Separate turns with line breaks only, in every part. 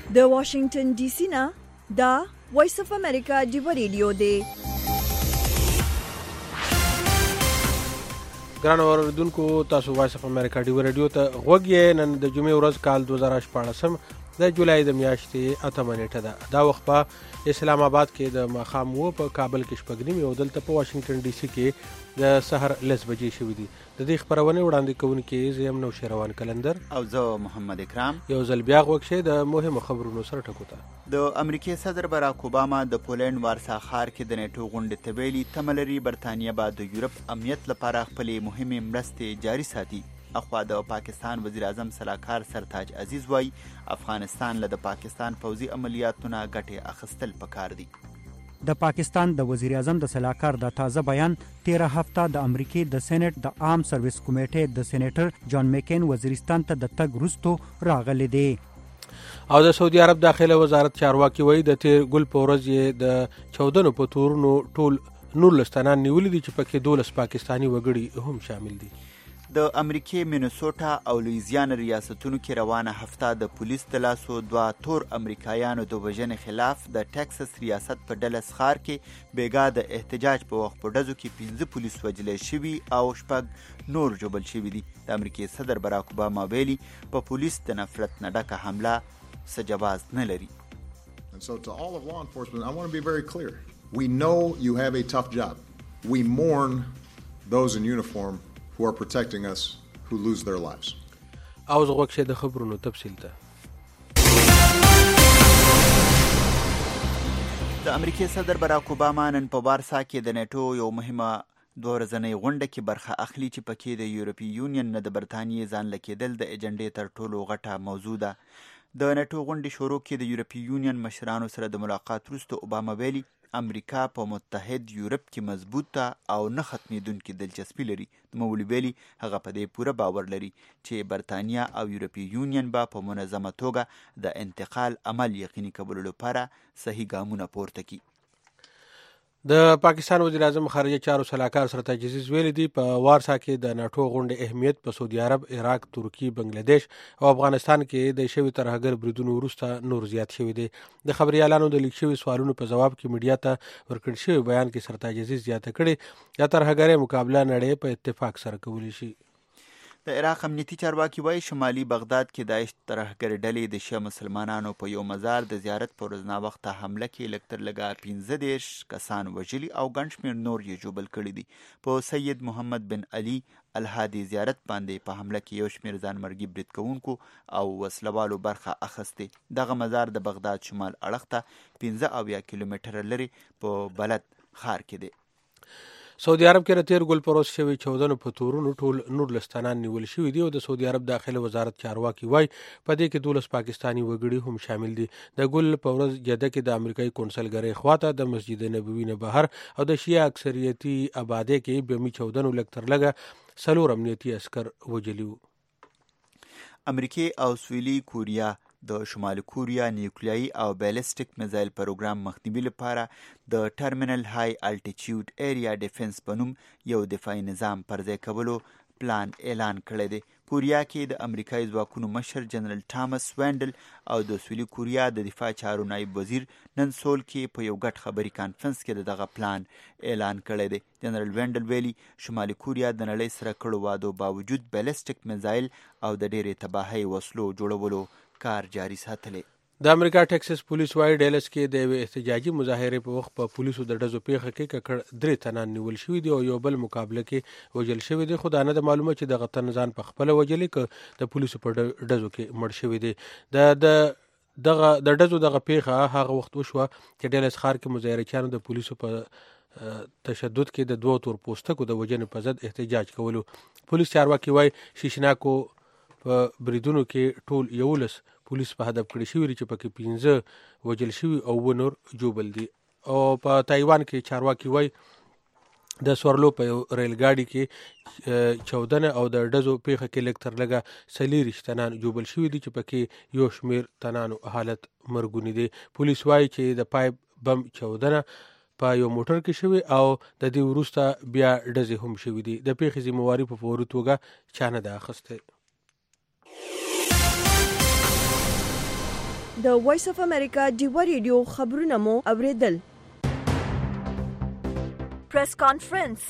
د واشنگټن ډي سي نه دا وایس اف امریکا ډیو ریډیو دی.
ګران اوریدونکو، تاسو وایس اف امریکا ډیو ریډیو ته غوږ یې. نن د جمعې ورځ کال 2014 د جولای د میاشتې 8 نیټه ده. دا وخت په اسلام آباد کې د ماښام و، په کابل کې شپږ نیمې او دلته په واشنگټن ډي سي کې د سحر 10 بجې شوي دي. د دې خپرونې وړاندې کوونکي زه یم نوشیروان کلندر
او زه محمد اکرام.
یو ځل بیا غوږ شئ د مهمو خبرونو سره ټکو ته.
د امریکې صدر باراک اوباما د پولینډ وارسا ښار کې د نیټو غونډې ته ویلي تمه لري برطانیه به د یورپ امنیت لپاره خپلې مهمې مرستې جاري ساتي. اخوا د پاکستان وزیر اعظم سلاکار سرتاج عزیز وایي افغانستان له د پاکستان پوځي عملیاتو نه ګټې اخیستل پکار دي.
د پاکستان د وزیر اعظم د سلاکار د تازه بیان 13 هفته د امریکې د سېنات د عام سرویس کمیټې د سېنیټر جان میکین وزیرستان ته د تګ وروسته راغلی دی.
او د سعودي عرب داخله وزارت چارواکي وایي د تیر ګل په ورځ یې د 14 په تورونو ټول 19 تنان نیولي دي چې پکې 12 پاکستاني وګړي هم شامل دي.
د امریکې مینوسوټا او لویزیانا ریاستونو کې روانه هفته د پولیس د لاسو 2 تور امریکایانو د وژنې خلاف د ټکساس ریاست په ډلس ښار کې بیګا د احتجاج په وخت په ډزو کې 15 پولیس وژل شوي او 6 نور ژوبل شوي دي. د امریکې صدر باراک اوباما ویلي په پولیس د نفرت نه ډکه حمله څه جواز نه لري.
And so to all of law enforcement, I want to be very clear. We know you have a tough job. We mourn those in uniform who are protecting us, who lose their lives.
او زه غوږ شئ د خبرونو تفصیل ته.
د امریکې صدر باراک اوباما نن په وارسا کې د نیټو یو مهمه 2 ورځنۍ غونډه کې برخه اخلي چې پکې د یورپي یونین نه د برطانیې ځان لکېدل د ایجنډې تر ټولو غټه موضوع ده. د نیټو غونډې شروع کې د یورپي یونین مشرانو سره د ملاقات وروسته اوباما ویلي امریکا په متحد یورپ کې مضبوطه او نه ختمېدونکې دلچسپي لري. نوموړي ویلي هغه په دې پوره باور لري چې برطانیه او یورپي یونین به په منظمه توګه د انتقال عمل یقیني کولو لپاره صحیح ګامونه پورته کړي.
د پاکستان وزیر اعظم خارجه چارو سلاکار سرتاج عزیز ویلي دي په وارسا کې د ناټو غونډې اهمیت په سعودي عرب، عراق، ترکیه، بنگلاديش او افغانستان کې د شوي ترهګر بریدونو وروسته نور زیات شوي دي. د خبريالانو د لیک شوي سوالونو په جواب کې میډیا ته ورکړل شوی بیان کې سرتاج عزیز زیاته کړي یا ترهګر مقابله نړۍ په اتفاق سره کولی شي.
د عراق امنیتي چارواکي وایي شمالي بغداد کې داعش ترهګر ډلې د شیعه مسلمانانو په یو مزار د زیارت په ورځ ناوخته حمله کې لږ تر لږه 15 کسان وژلي او ګڼ شمېر نور یې ژوبل کړي دي. په سید محمد بن علي الهادي زیارت باندې په حمله کې یو شمېر ځانمرګي برید کوونکو او وسلوالو برخه اخیستې. دغه مزار د بغداد شمال اړخ ته 15 کیلومتره لرې په بلد ښار کې دی.
سعودي عرب کې د تیر ګل په ورځ شوي 14 په تورونو ټول 19 تنان نیول شوي دي او د سعودي عرب داخله وزارت چارواکي وایي په دې کې 12 پاکستاني وګړي هم شامل دي. د ګل په ورځ جده کې د امریکایي کونسلګرۍ خواته د مسجد نبوي نه بهر او د شیعه اکثریتي آبادی کې بمی 14 لږ تر لږه 4 امنیتي عسکر وژلي وو.
امریکې او سویلي کوریا د شمالي کوریا نیوکلیایي او بیلسټیک میزایل پروګرام مخنیوي لپاره د ټرمینل های الټیچیوډ ایریا ډیفنس په نوم یو دفاعي نظام پر ځای کولو پلان اعلان کړی دی. کوریا کې د امریکایي ځواکونو مشر جنرال ټامس وینډل او د سویلي کوریا د دفاع چارو نایب وزیر نن سول کې په یو ګډ خبري کانفرنس کې دغه پلان اعلان کړی دی. جنرال وینډل ویلي شمالي کوریا د نړۍ سره کړو وعدو باوجود بیلسټیک میزایل او د ډېرې تباهۍ وسلو جوړولو کار جاري ساتلی.
د امریکا ټکساس پولیس وايي ډیلس کې د یوې احتجاجي مظاهرې په وخت په پولیسو د ډزو پیښه کې ککړ 3 تنان نیول شوي دي او یو بل مقابله کې وژل شوي دي. خو دا نه د معلومه چې دغه تن ځان په خپله وژلي که د پولیسو په ډزو کې مړ شوي دي. د ډزو دغه پیښه هغه وخت وشوه چې ډیلس ښار کې مظاهرچیانو د پولیسو په تشدد کې د 2 تور پوستکو د وژنې په ضد احتجاج کولو. پولیس چارواکي وايي شیشناکو په بریدونو کې ټول 11 پولیس په هدف کړي شوي چې پکې 15 وژل شوي او نور ژوبل دي. او په تایوان کې چارواکي وايي د سورلو په ریل ګاډي کې 14 او د ډزو پیښه کې لږ تر لږه 40 تنان ژوبل شوي دي چې پکې یو شمېر تنانو حالت مرګونی دی. پولیس وايي چې د پایپ بم 14 په یو موټر کې شوي او د دې وروسته بیا ډزې هم شوي دي. د پیښې ذمہواري په فوري توګه چا نه ده اخیستې.
د وایس اف امریکا ډیوا ریډیو خبرونه مو اوریدل. پریس کانفرنس.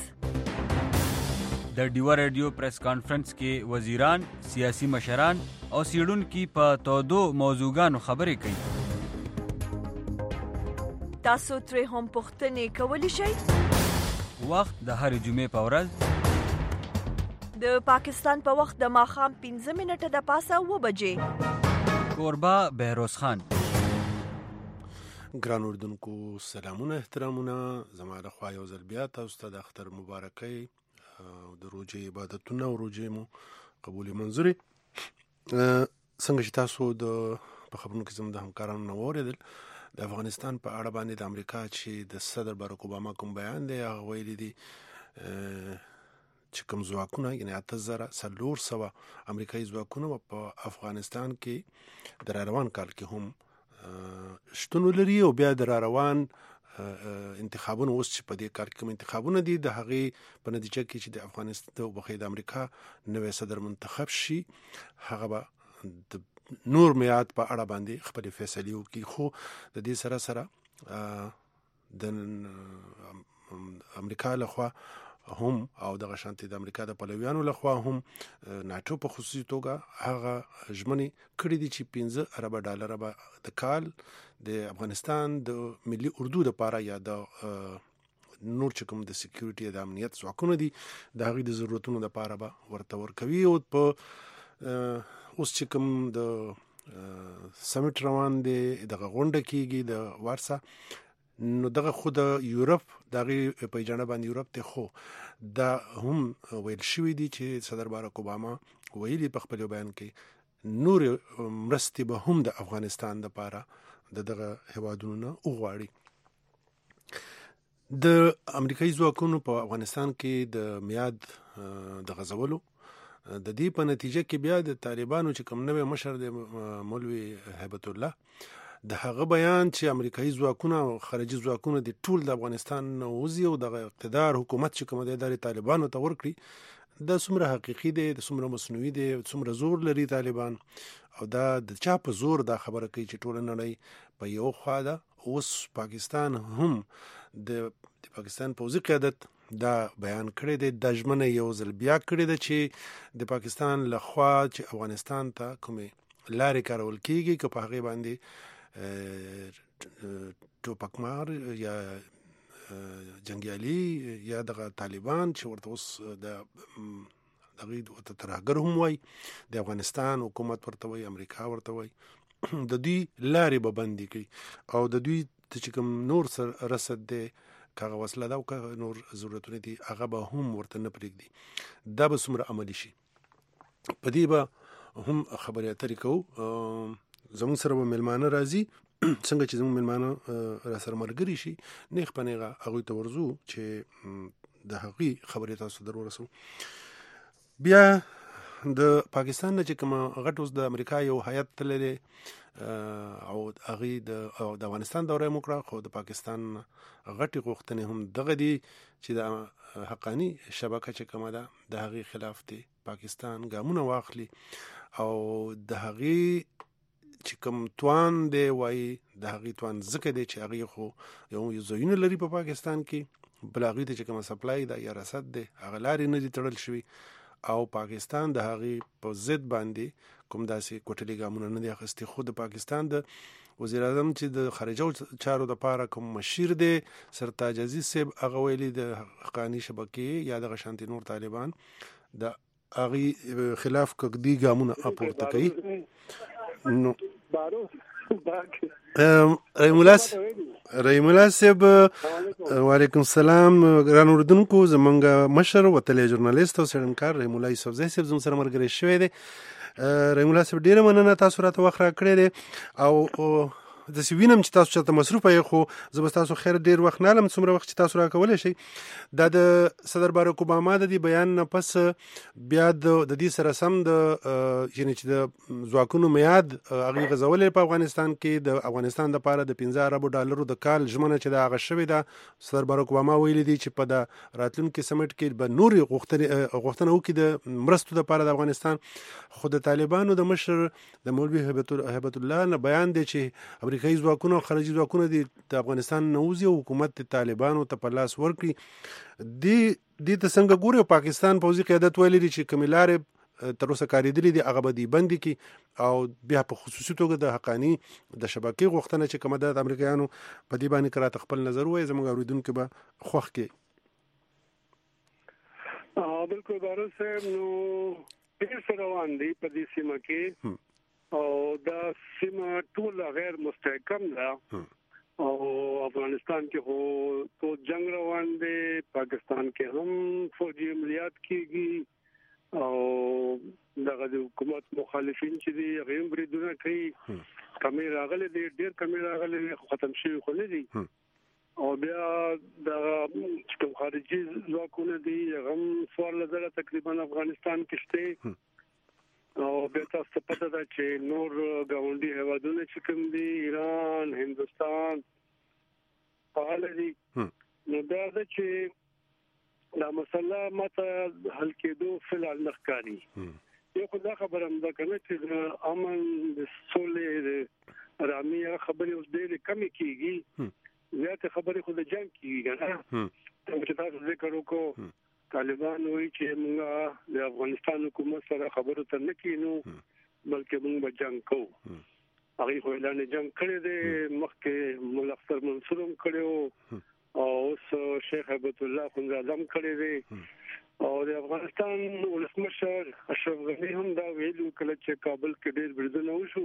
د ډیوا ریډیو پریس کانفرنس کې وزیران، سیاسي مشران او سیړونکي په تودو موضوعګانو خبرې کوي.
تاسو ترې هم پوښتنې کولی شئ.
وخت د هرې جمعې په ورځ
د پاکستان په وخت د ماښام 15 منټه د پاسه 9 بجې.
کوربه بهروز خان.
ګران اردوونکو سلامونه احترامونه، زما له خوا یو ځل بیا تاسو ته د اختر مبارکۍ او د روژې عبادتونه او روژې مو قبول منظوري. څنګه چې تاسو د په خبرونو کې زموږ د همکارانو نه واورېدل، د افغانستان په اړه باندې د امریکا چې د صدر باراک اوباما کوم بیان دی، هغه ویلي دي چې کوم ځواکونه یعنې 8400 امریکایي ځواکونه په افغانستان کې د راروان کال کې هم شتون لري، او بیا د راروان انتخابونه اوس چې په دې کال کې کوم انتخابونه دي د هغې په نتیجه کې چې د افغانستان د امریکا نوی صدر منتخب شي، هغه به د نور میعاد په اړه باندې خپل فیصلې وکړي. خو د دې سره سره د امریکا لخوا هم او دغه شانتي د امریکا د پلویانو لخوا هم ناتو په خصوصي توګه هغه ژمنې کړې دي چې 15 ارب ډالر به د کال د افغانستان د ملي اردو لپاره یا د نور چې کوم د سکیورټي د امنیت ځواکونه دي د هغې د ضرورتونو لپاره به ورته ورکوي. او په اوس چې کوم د سمیټ روان دی، دغه غونډه کېږي د وارسا، نو دغه خو د یورپ دغه په اجازه باندې یورپ ته خو دا هم ویل شوی دی چې صدر باراک اوباما ویلي په خپل بیان کې نور مرستې به هم د افغانستان لپاره دغه هیوادونو نه وغواړي. د امریکایي ځواکونو په افغانستان کې د میاد د غزولو د دې په نتیجه کې بیا د طالبانو چې کوم نوی مشر د مولوي هیبت الله د هغه بیان چې امریکایي ځواکونه او خارجي ځواکونه د ټول د افغانستان وزي او د اقتدار حکومت چې کوم د طالبانو ته ورکړي، دا څومره حقیقي دی، د څومره مصنوعي دی، څومره زور لري طالبان، او دا د چا په زور دا خبره کوي چې ټول نړۍ په یو خوا ده. اوس پاکستان هم د پاکستان پوځي قیادت دا بیان کړی دی، د ژمنه یو ځل بیا کړی ده چې د پاکستان لخوا چې افغانستان ته کومې لارې کارول کیږي که په هغې باندې ټوپکمار یا جنګیالي یا دغه طالبان چې ورته اوس د هغې ترهګر هم وایي، د افغانستان حکومت ورته وایي، امریکا ورته وایي، د دوی لارې به بندې کړي او د دوی چې کوم نور رسد دی، کاغه وسله ده او که نور ضرورتونه دي، هغه به هم ورته نه پرېږدي. دا به څومره عملي شي، په دې به هم خبرې اترې کوو. زموږ سره به مېلمانه راځي، څنګه چې زموږ مېلمانه را سره ملګري شي نیغ په نیغه هغوی ته ورځو چې د هغې خبرې تاسو در ورسو. بیا د پاکستان نه چې کوم غټ اوس د امریکا یو هیات تللی دی او هغې د افغانستان دوره یې وکړه، خو د پاکستان غټې غوښتنې هم دغه دي چې د حقاني شبکه چې کومه ده د هغې خلاف دی پاکستان ګامونه واخلي او د هغې چې کوم توان دی وایي د هغې توان ځکه دی چې هغې خو یو ځایونه لري په پاکستان کې، بل هغې ته چې کومه سپلای ده یا رسد دی هغه لارې نه دي تړل شوي او پاکستان د هغې په ضد باندې کوم داسې کوټلي ګامونه نه دي اخیستي. خو د پاکستان د وزیر اعظم چې د خارجه چارو دپاره کوم مشیر دی سرتاج عزیز صاحب، هغه ویلي د حقاني شبکې یا دغه شانتي نور طالبان د هغې خلاف کږدي ګامونه پورته کوي. نو رحیم الله صاحب وعلیکم السلام. ګران اردوونکو زمونږ مشر وتلی ژورنالیست او څېړنکار رحیم الله یوسفزی صاحب زموږ سره ملګری شوی دی. رحیم الله صاحب ډېره مننه تاسو راته وخت راکړی دی او
د سوینم چې تاسو چرته مصروف یې، خو زه به تاسو خیر ډیر وخت نه لم څومره وخت چې تاسو راکولای شئ. دا د صدر باراک اوباما د دې بیان نه پس بیا د دې سره سم د یعنی چې د ځواکونو میاد هغه غزولې په افغانستان کې د افغانستان لپاره د 15 ارب ډالرو د کال ژمنه چې دا هغه شوې ده. صدر باراک اوباما ویلي دی چې په د راتلونکي سمټ کې به نور غوښتنه وکړي د مرستو لپاره د افغانستان. خو د طالبانو د مشر د مولوي هیبت الله نه بیان دی چې امریکایي ځواکونه او خارجي ځواکونه د افغانستان نوځي او حکومت د طالبانو ته په لاس ورکړي. دې ته څنګه ګوري؟ پاکستان پوځي قیادت ویلي دی چې کومې لارې تر اوسه کارېدلې دي هغه به دې بندي کړي، او بیا په خصوصي توګه د حقاني د شبکې غوښتنه چې کومه ده د امریکایانو په دې باندې کراته خپل نظر وایي، زموږ اورېدونکي به خوښ کړي.
بالکل بارو صاحب، نو ډېر څه روان دي په دې سیمه کې، او دا سیمه ټول غیر مستحکم ده، او افغانستان کې هو تو جنگ روان دی، پاکستان کې هم فوجي عملیات کیږي، او دغه د حکومت مخالفین چې دي هغه هم بریدونه کوي. کمې راغلي دي، ډېر کمې راغلي دي، ختم شوي خو نه دي. او بیا د کوم خارجي ځواکونه دي هغه هم 14,000 تقریبا افغانستان کې شته. او بیا تاسو ته پته ده چې نور ګاونډي هیوادونه چې کوم دي، ایران، هندوستان فعال دي. نو دا ده چې دا مسله ماته حل کېدو فلحال نه ښکاري. یو خو دا خبره هم ده که نه چې د امن، د سولې، د ارامۍ خبرې اوس ډېرې کمې کېږي، زیاتې خبرې خو د جنګ کېږي که نه. چې تاسو ذکر وکړو طالبان وایي چې موږ د افغانستان حکومت سره خبرو ته نه کېنو بلکې موږ به جنګ کوو. هغوی خو اعلان جنګ کړی دی، مخکې ملا اختر منصور هم کړی و، او اوس شیخ هیبت الله اخندزاده هم کړی دی. او د افغانستان ولسمشر اشرف غني هم دا ویلو کله چې کابل کې ډېر بریدونه وشو،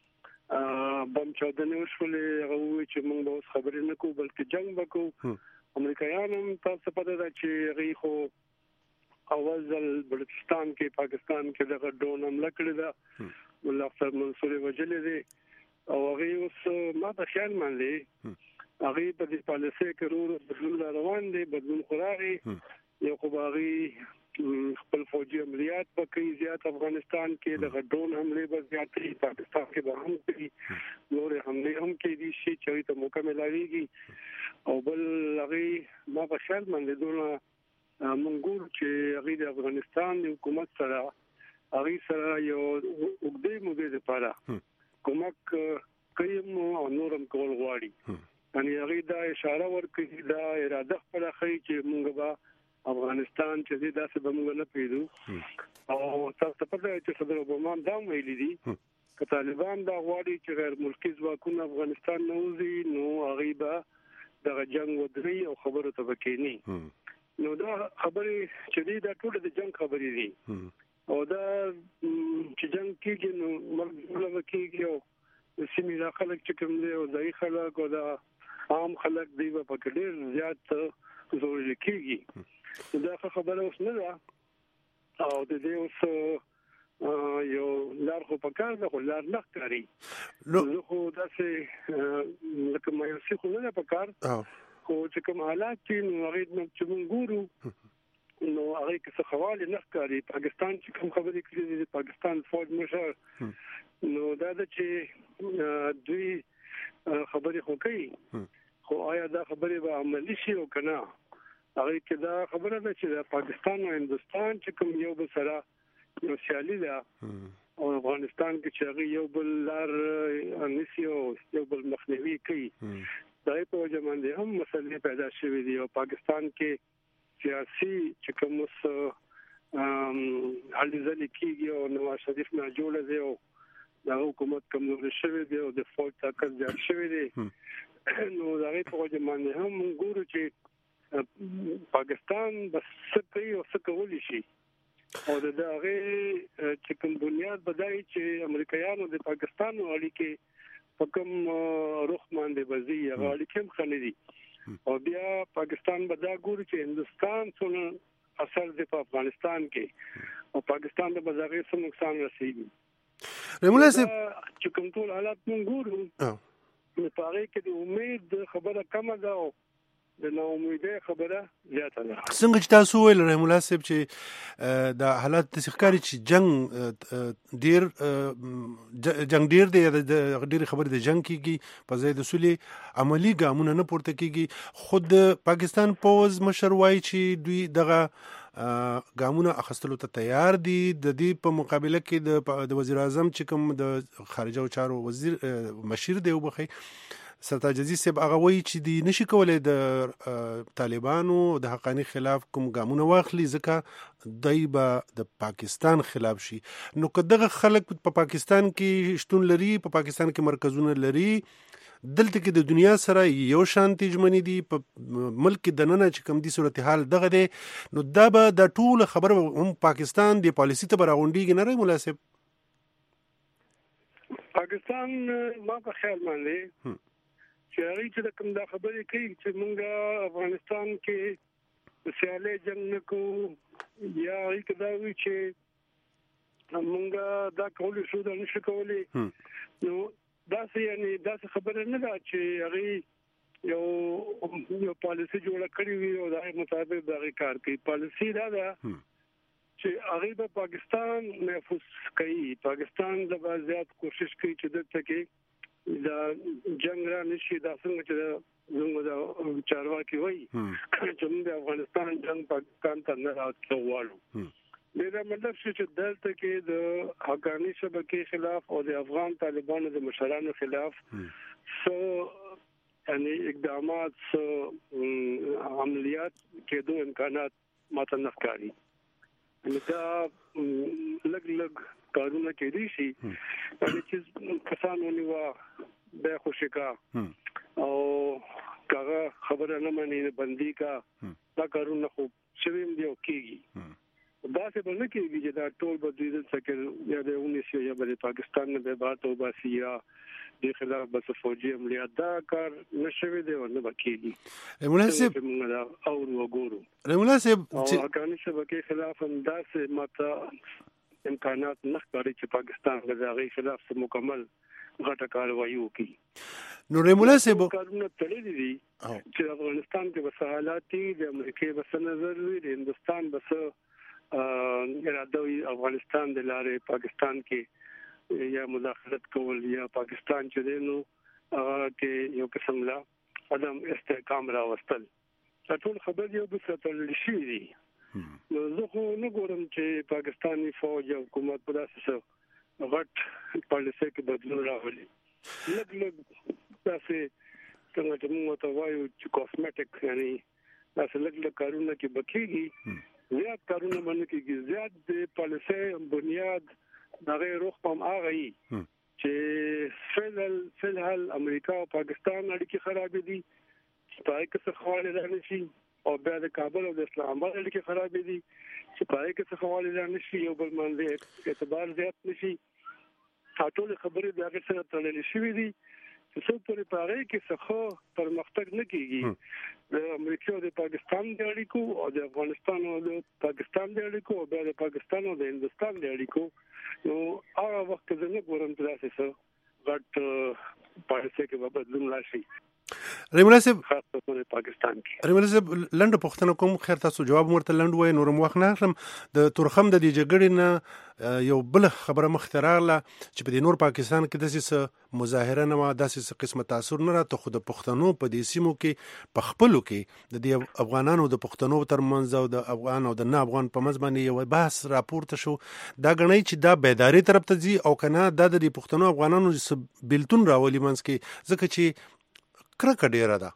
بم چاودنې وشولې، هغه وویل چې موږ به اوس خبرې نه کوو بلکې جنګ به کوو. امریکایان هم تاسو پته ده چې هغوی خو اول ځل بلوچستان کې پاکستان کې دغه ډرون حمله کړې ده، ملا اختر منصور یې وژلی دی، او هغوی اوس ما ته خیال منلی هغوی په دې پالیسۍ کې ورو بدلون را روان دی. بدلون خو راغی، یو خو به هغوی خپل فوجي عملیات به کوي زیات افغانستان کې، دغه ډرون حملې به زیاتې پاکستان کې به هم کوي، نورې حملې هم کېدی شي چې هغوی ته موقع میلاویږي. او بل هغوی ما په خیال باندې دونه موږ ګورو چې هغوی د افغانستان د حکومت سره هغوی سره یو اوږدې مودې دپاره کومک کوي او نور هم کول غواړي. یعنې هغوی دا اشاره ورکوي، دا اراده خپله ښیي چې موږ به افغانستان چې دی داسې به موږ نه پرېږدو. او تاسو ته پته ده چې صدر اوباما هم دا هم ویلي دي که طالبان دا غواړي چې غیر ملکي ځواکونه افغانستان نه وځي، نو هغوی به دغه جنگ ودري او خبرو ته به کېني. نو دا خبرې چې دي دا ټول د جنگ خبرې دي، او دا چې جنگ کېږي نو مرګ به کېږي، او د سیمې دا خلک چې کوم دی او ځایي خلک او دا عام خلک دی به پکې ډېر زیات ضروري کېږي. دا خبره اوس نه ده، او د دې اوس یو لار خو پکار ده، خو لار نه ښکاري. زه خو داسې لکه مایوسي خو نه ده پکار، خو چې کوم حالات چې نو هغې چې موږ ګورو نو هغې کې څه ښه والی نه ښکاري. پاکستان چې کوم خبرې کړي دي د پاکستان فوج مشر، نو دا ده چې دوی خبرې خو کوي، خو آیا دا خبرې به عملي شي او که نه؟ هغې کې دا خبره ده چې د پاکستان او هندوستان چې کوم یو بل سره یو سیالي ده، او افغانستان کې چې هغوی یو بل لار نیسي او یو بل مخنیوي کوي، د هغې په وجه باندې هم مسلې پیدا شوې دي. او پاکستان کې سیاسي چې کوم اوس هلې ځلې کېږي او نواز شریف ناجوړه دی او د حکومت کمزوري شوی دی او د فوج طاقت زیات شوی دی، نو د هغې په وجه باندې هم موږ ګورو چې پاکستان به څه کوي او څه کولی شي. او د هغې چې کوم بنیاد به دا وي چې امریکایانو د پاکستان اړیکې په کوم رخ باندې به ځي، هغه اړیکې هم ښه نه دي. او بیا پاکستان به دا ګوري چې هندوستان څونه اثر دی په افغانستان کې، او پاکستان ته به د هغې څه نقصان رسېږي. چې کوم ټول حالات موږ ګورو نو پاره کې د امید خبره کمه ده او د ناامیدۍ خبره زیاته ده.
څنګه چې تاسو ویل رحم الله صاحب چې د حالات د ښکاری چې جنگ ډیر دی د ډیر خبرې د جنگ کیږي په ځای د سولې عملی ګامونه نه پورته کیږي. خود پاکستان پوز مشر وایي چې دوی دغه ګامونه اخستلو ته تیار دي. د دې په مقابله کې د وزیر اعظم چې کوم د خارجه چارو وزیر مشیر دی وبخي سرتاج عزیز صاحب هغه وایي چې دی نشي کولای د طالبانو د حقانی خلاف کوم ګامونه واخلي ځکه دای به د پاکستان خلاف شي. نو که دغه خلک په پاکستان کې شتون لري، په پاکستان کې مرکزونه لري، دلته کې د دنیا سره یو شانتي ژمنې دي، په ملک د ننه چې کوم دي صورتحال دغه دی، نو دا به د ټول خبر هم پاکستان د پالیسي ته براغونډیږي نه رای مناسب.
پاکستان ما په خیال باندې چې هغه چې کوم دا خبرې کوي چې موږ افغانستان کې سیالي جنگ نکو یا هیڅ دا وی چې موږ دا کولې شو دا نشو کولې، نو دا یعنی دا خبره نه ده چې هغه یو پالیسي جوړه کړې وي او دا مطابق دا کار کوي. پالیسي دا ده چې هغه په پاکستان محفوظ کوي، پاکستان د زیات کوشش کوي چې دلته کې دا جنگ را نشي. دا څنګه چې زموږ د چارواکي وایي چې موږ د افغانستان جنگ پاکستان ته نه راوړو. دا مطلب چې دلته کې د حقانی شبکې خلاف او د افغان طالبانو د مشرانو خلاف یعنی اقدامات عملیات کېدو امکانات ماته نه ښکاري. دا لګ کارونه کېدي شي یعنی چې کسان ونیوا د خوشکا او کاغه خبره نه مانی بندي کا دا کارونه خو شویم دی او کېږي. دا څه باندې کېږي چې دا ټول بدیل څخه یا د 19 یا د پاکستان نه به بات او باسي یا د خلاف بس فوجي عملیات دا کار نشوي دی او نه بکېږي. مناسب او وګورو
مناسب
چې حقانی شبکې خلاف انداز ماته امکانات نه ښکاري چې پاکستان غزاغي خلاف څه مکمل غټه کاروایی وکړي.
نو مناسب
کارونه تللی دي چې افغانستان کې وسایلات دي، د امریکای بس نظر وي، د هندستان بس اراده وي افغانستان د لارې پاکستان کې یا مداخلت کول یا پاکستان چې دی نو هغه کې یو قسم لا عدم استحکام راوستل. دا ټول خبر یو د ستل شي دي. نو زه خو نه ګورم چې پاکستاني فوج او حکومت په داسې غټ پالیسي کې بدلون راولي. لږ داسې څنګه چې موږ ته وایو چې کاسمیټک یعنی داسې لږ کارونه کې بکیږي، زیات کارونه باندې کېږي. زیات د پالیسي بنیاد دغه روح پم هغه چې فلحال امریکا او پاکستان اړیکې خرابې دي، پای کې څه خواله رانشي او بیا د کابل او د اسلام آباد اړیکې خرابې دي چې پای کې څه خواله رانشي یو بل باندې اعتبار زیات نشي. ټول خبرې د هغه سره تړلې شوې دي چې څو پورې پاره کې څه پرمختګ نه کیږي د امریکا او د پاکستان د اړیکو او د افغانستان او د پاکستان د اړیکو او بیا د پاکستان او د هندستان د اړیکو. نو هغه وخت زه نه ګورم چې تاسو څه غټ پالیسي کې بدلون راشي.
ریمناسب
خاصه پاکستان کې
ریمناسب لنډه پوښتنه کوم، خیر تاسو جواب ورته لنډ وای نورم وخت نه اخلم. د تورخم د دې جګړې نه یو بل خبره مختراله چې په نور پاکستان کې داسې مظاهره نه و، داسې قسمه تاثیر نه راته، خو د پښتنو په دې سیمو کې په خپلو کې د دې افغانانو د پښتنو ترمنځ او د افغان او د نه افغان په منځ باندې یو بحث راپورته شو. دا غنئ چې دا بیداری طرف ته ځي او کنه دا د پښتنو افغانانو بیلتون راولي منځ کې، ځکه چې کرکه ډیره ده.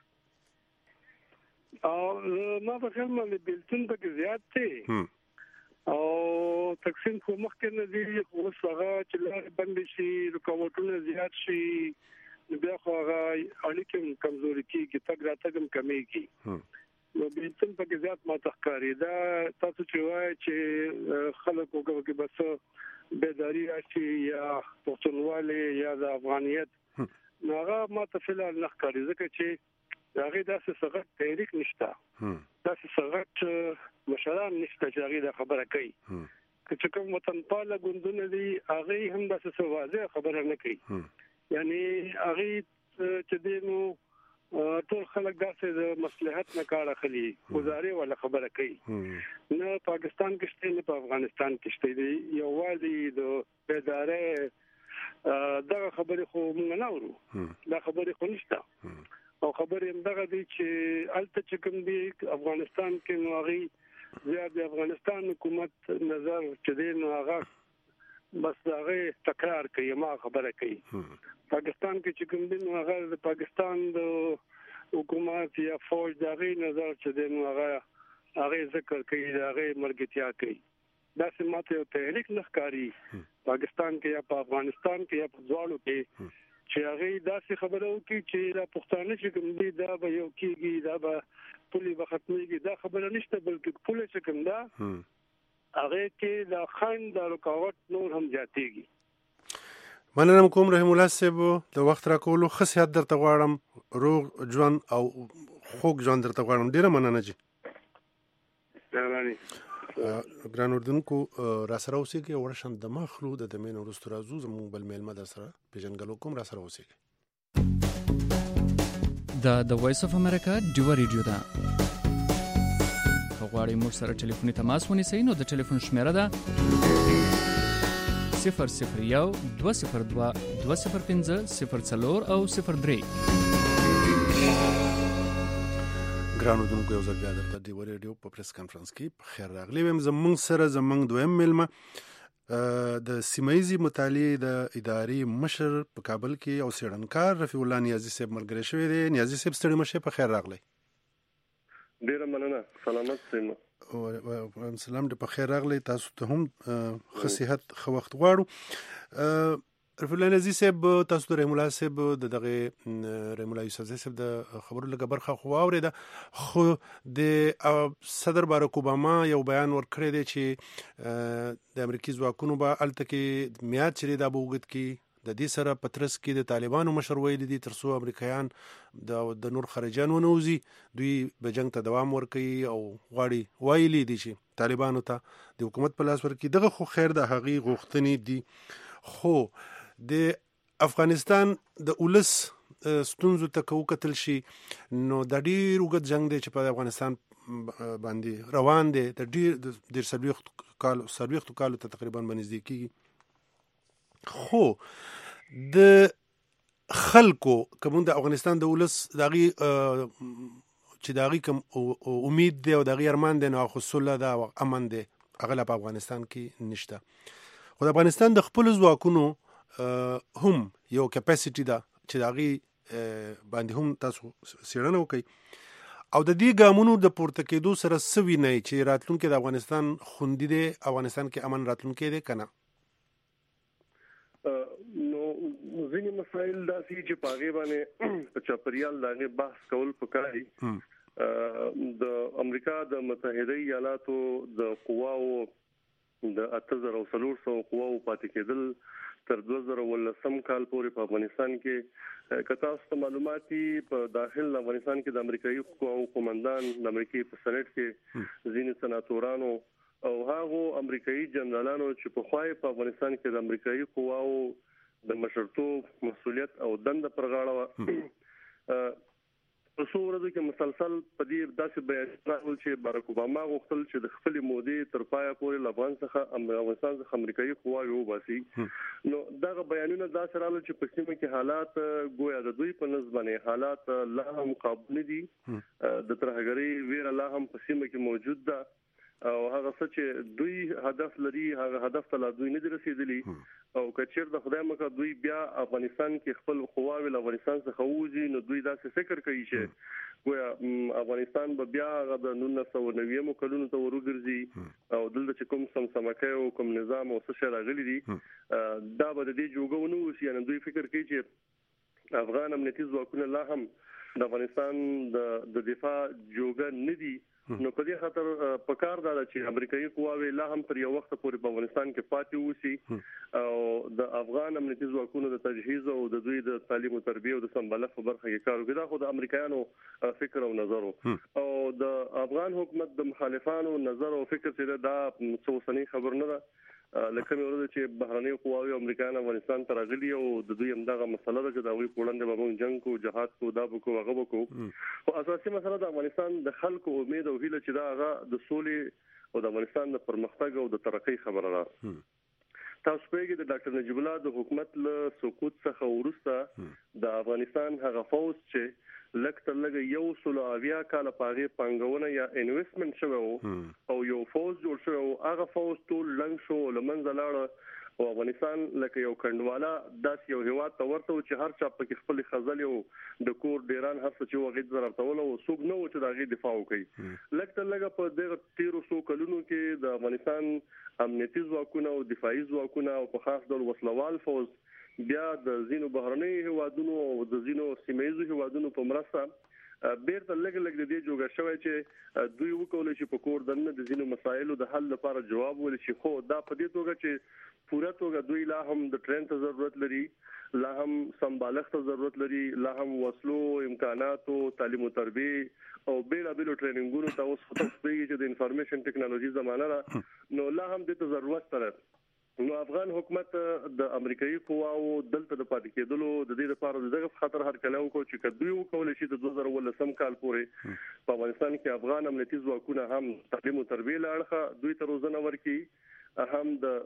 او ما په خیال باندې بیلتون پکې زیات دی او تقسیم خو مخکې نه دی، اوس هغه چې لارې بندې شي، رکاوټونه زیات شي، بیا خو هغه اړیکې کمزوري کېږي، تګ راتګ هم کمیږي. نو بیلتون پکې زیات ماته ښکاري. دا تاسو چې وایي چې خلک وګورئ کې بس بیداری راشي یا پښتونولي یا د افغانیت، نو هغه ماته فعلا نه ښکاري، ځکه چې هغه داسې څنګه تحریک نشته، داسې څنګه مشران نشته چې هغه د خبره کوي. چې کوم وطن پاله ګوندونه دي هغه هم داسې واضح خبره نه کوي. یعنی هغه چې دینو ټول خلک داسې د مصلحت نه کار اخلي گزارې ولا خبره کوي نه پاکستان کې شته نه په افغانستان کې شته دی یو والی د ادارې دا خبره خو موږ نه اورو دا خبره خو نشته او خبره هم دغه دی چې الته چې کوم دی افغانستان کې نو هغه زیات د افغانستان حکومت نظر چې دی نو هغه بس هغه تکرار کوي ما خبره کوي پاکستان کې چې کوم دین هغه د پاکستان د حکومت یا فوج دغه نظر چې دین هغه ذکر کوي هغه مرګتیا کوي دا سمته یو تحریک نخکاری پاکستان کې یا په افغانستان کې یا په ځوالو کې چې هغه داسې خبره وکړي چې دا پښتانه چې کوم دي دا به یو کېږي دا به پولي به ختميږي دا خبره نشته بلکې پوله چې کوم دا هغه کې د خان د رکاوټ نور هم زیاتېږي.
مننه کوم رحیم الله صاحب د وخت راکولو خصيات درته غواړم روغ ژوند او خوږ ژوند درته غواړم ډیره مننه جی. ګران اردوونکو را سره اوسېږي ورشن د مخلو د دمین ورستو راځو زموږ بل میلمه در سره پیژنګلو کوم را سره اوسېږي.
د وایس اف امریکا ډیو ریډیو دا غواړئ موږ سره ټلیفوني تماس ونیسئ نو د ټلیفون شمیره ده 001 202 205 04 او 03.
ګرانو دونکو یو ځل بیا درته دی ریډیو په پریس کانفرنس کې په خیر راغلی ویم. زمونږ سره زمونږ دویم میلمه د سیمایي مطالعې د ادارې مشر په کابل کې او سیړنکار رفیع الله نیازي صاحب ملګری شوی دی. نیازي صاحب ستړي مشه په خیر راغلی.
ډیره مننه سلامت سیمه
او سلام دې په خیر راغلی. تاسو ته هم ښه صحت ښه وخت غواړو. رفیع الله نیازي صاحب تاسو د رحیم الله صاحب دغه رحیم الله یوسفزی صاحب د خبرو لږه برخه خو واورېده خو د صدر باراک اوباما یو بیان ورکړی دی چې د امریکایي ځواکونو به هلته کې میعاد چې دی دا به اوږد کړي. د دې سره په ترڅ کې د طالبانو مشر ویلي دي تر څو امریکایان د نور خارجیان ونوځي دوی به جنگ ته دوام ورکوي او غواړي ویلي دي چې طالبانو ته د حکومت په لاس ورکړي. دغه خو خیر د هغې غوښتنې دي خو د افغانستان د اولس ستونزو ته که وکتل شي نو د ډېر اوږد جنگ دی چې په افغانستان باندې روان دی د ډېر څلوېښتو کالو ته تقریبا به نږدې کېږي. خو د خلکو کوم د افغانستان د اولس د هغې چې د هغې کوم امید دی او د هغې ارمان دی نو خو سوله ده او امن دی هغه لا په افغانستان کې نشته. خو د افغانستان د خپلو ځواکونو هم یو کیپاسټي ده چې د هغې باندې هم تاسو څېړنه وکړئ او د دې ګامونو د پورته کېدو سره څه وینئ چې راتلونکی د افغانستان خوندي دی افغانستان کې امن راتلونکی دی که نه؟
نو ځینې مسایل داسې چې په هغې باندې په چاپریال د هغې بحث کول پکار دي. د امریکا د متحده ایالاتو د قواو د 8400 قواو پاتې کېدل تر 2019 کال پورې په افغانستان کې کتا ست معلوماتي په داخل افغانستان کې د امریکایي قواو قومندان د امریکای په سېنات کې ځینې سناتورانو او هغه امریکایي جنرالانو چې په خوای په افغانستان کې د امریکایي قواو د مشرتوب مسؤلیت او دنده پر غاړه په څو ورځو کې مسلسل په دې داسې بیانونه چې باراک اوباما غوښتل چې د خپل مودې تر پایه پورې افغانستان څخه امریکایي قواوې وباسي. نو دغه بیانونه داسې راغلل چې په سیمه کې حالات ګویا د دوی په نسبت باندې حالات لا هم قابو نه دي. د ترهګرۍ ویره لا هم په سیمه کې موجود ده او هغه څه چې دوی هدف لري هغه هدف ته لا دوی نه دي رسیدلي او که چېرته خدای مکړه دوی بیا افغانستان کې خپل قواوې له افغانستان څخه ووځي نو دوی داسې فکر کوي چې ګویا افغانستان به بیا هغه د 1990 کلونو ته ورګرځي او دلته چې کوم سمسمکۍ او کوم نظام او څه شی راغلي دي دا به د دې جوګه ونه وشي. یعنې دوی فکر کوي چې افغان امنیتي ځواکونه لا هم د افغانستان د دفاع جوګه نه دي. نو په دې خاطر پکار دا چې امریکایي قواوې لا هم تر یو وخت پورې په افغانستان کې پاتې وسی او د افغان امنیتي ځواکونو د تجهیز او د دوی د تعلیم او تربیه او د سمبالښت په برخه کې کار وکړي. دا خو د امریکایانو فکر او نظر او د افغان حکومت د مخالفانو نظر او فکر چې دا څه وسنۍ خبر نه ده لکه مې ورته چې بهرنۍ قواوې امریکایان افغانستان ته راغلي او د دوی همدغه مسله ده چې د هغوی په وړاندې به موږ جنګ کوو، جهاد کوو، دا به کوو، هغه به کوو. خو اساسي مسله د افغانستان د خلکو امید او هیله چې دا هغه د سولې او د افغانستان د پرمختګ او د ترقۍ خبره ده. تاسو پوهیږئ د ډاکټر نجیب الله د حکومت له سقوط څخه وروسته د افغانستان هغه فوج چې لکه تر لږه 180 کاله په هغې پانګونه یا انویسټمنټ شوی او یو فوج جوړ شوی او هغه فوج ټول لنګ شو، له منځه لاړه او افغانستان لکه یو کنډواله داسې یو هیواد ته ورته و چې هر چا پکې خپلې خزلې او د کور ډیران هر څه چې و هغې ته ضربتول او څوک نه و چې د هغې دفاع وکړي. لږ تر لږه په دغه 1300 کلونو کې د افغانستان امنیتي ځواکونه او دفاعي ځواکونه او په خاص ډول وسلوال فوج بیا د ځینو بهرنۍ هیوادونو او د ځینو سیمه ییزو هیوادونو په مرسته بیرته لږ د دې جوړ شوی چې دوی وکولای شي په کور دننه د ځینو مسایلو د حل لپاره جواب ولري شي. خو دا په دې توګه چې پوره توګه دوی لا هم د ټرین ته ضرورت لري، لا هم سمبالښت ته ضرورت لري، لا هم وسلو، امکاناتو، تعلیم او تربیه او بیلابیلو ټریننګونو ته اوس خطر پیږي چې د انفارمیشن ټیکنالوژي زمانه ده، نو لا هم د ته ضرورت سره. نو افغان حکومت د امریکایي قواو دلته د پاتې کېدلو د دې لپاره دغه خطر هرکلی وکړو چې که دوی وکولی شي د 2019 کال پورې په افغانستان کې افغان امنیتي ځواکونه هم تعلیم او تربیې له اړخه دوی ته روزنه ورکړي، هم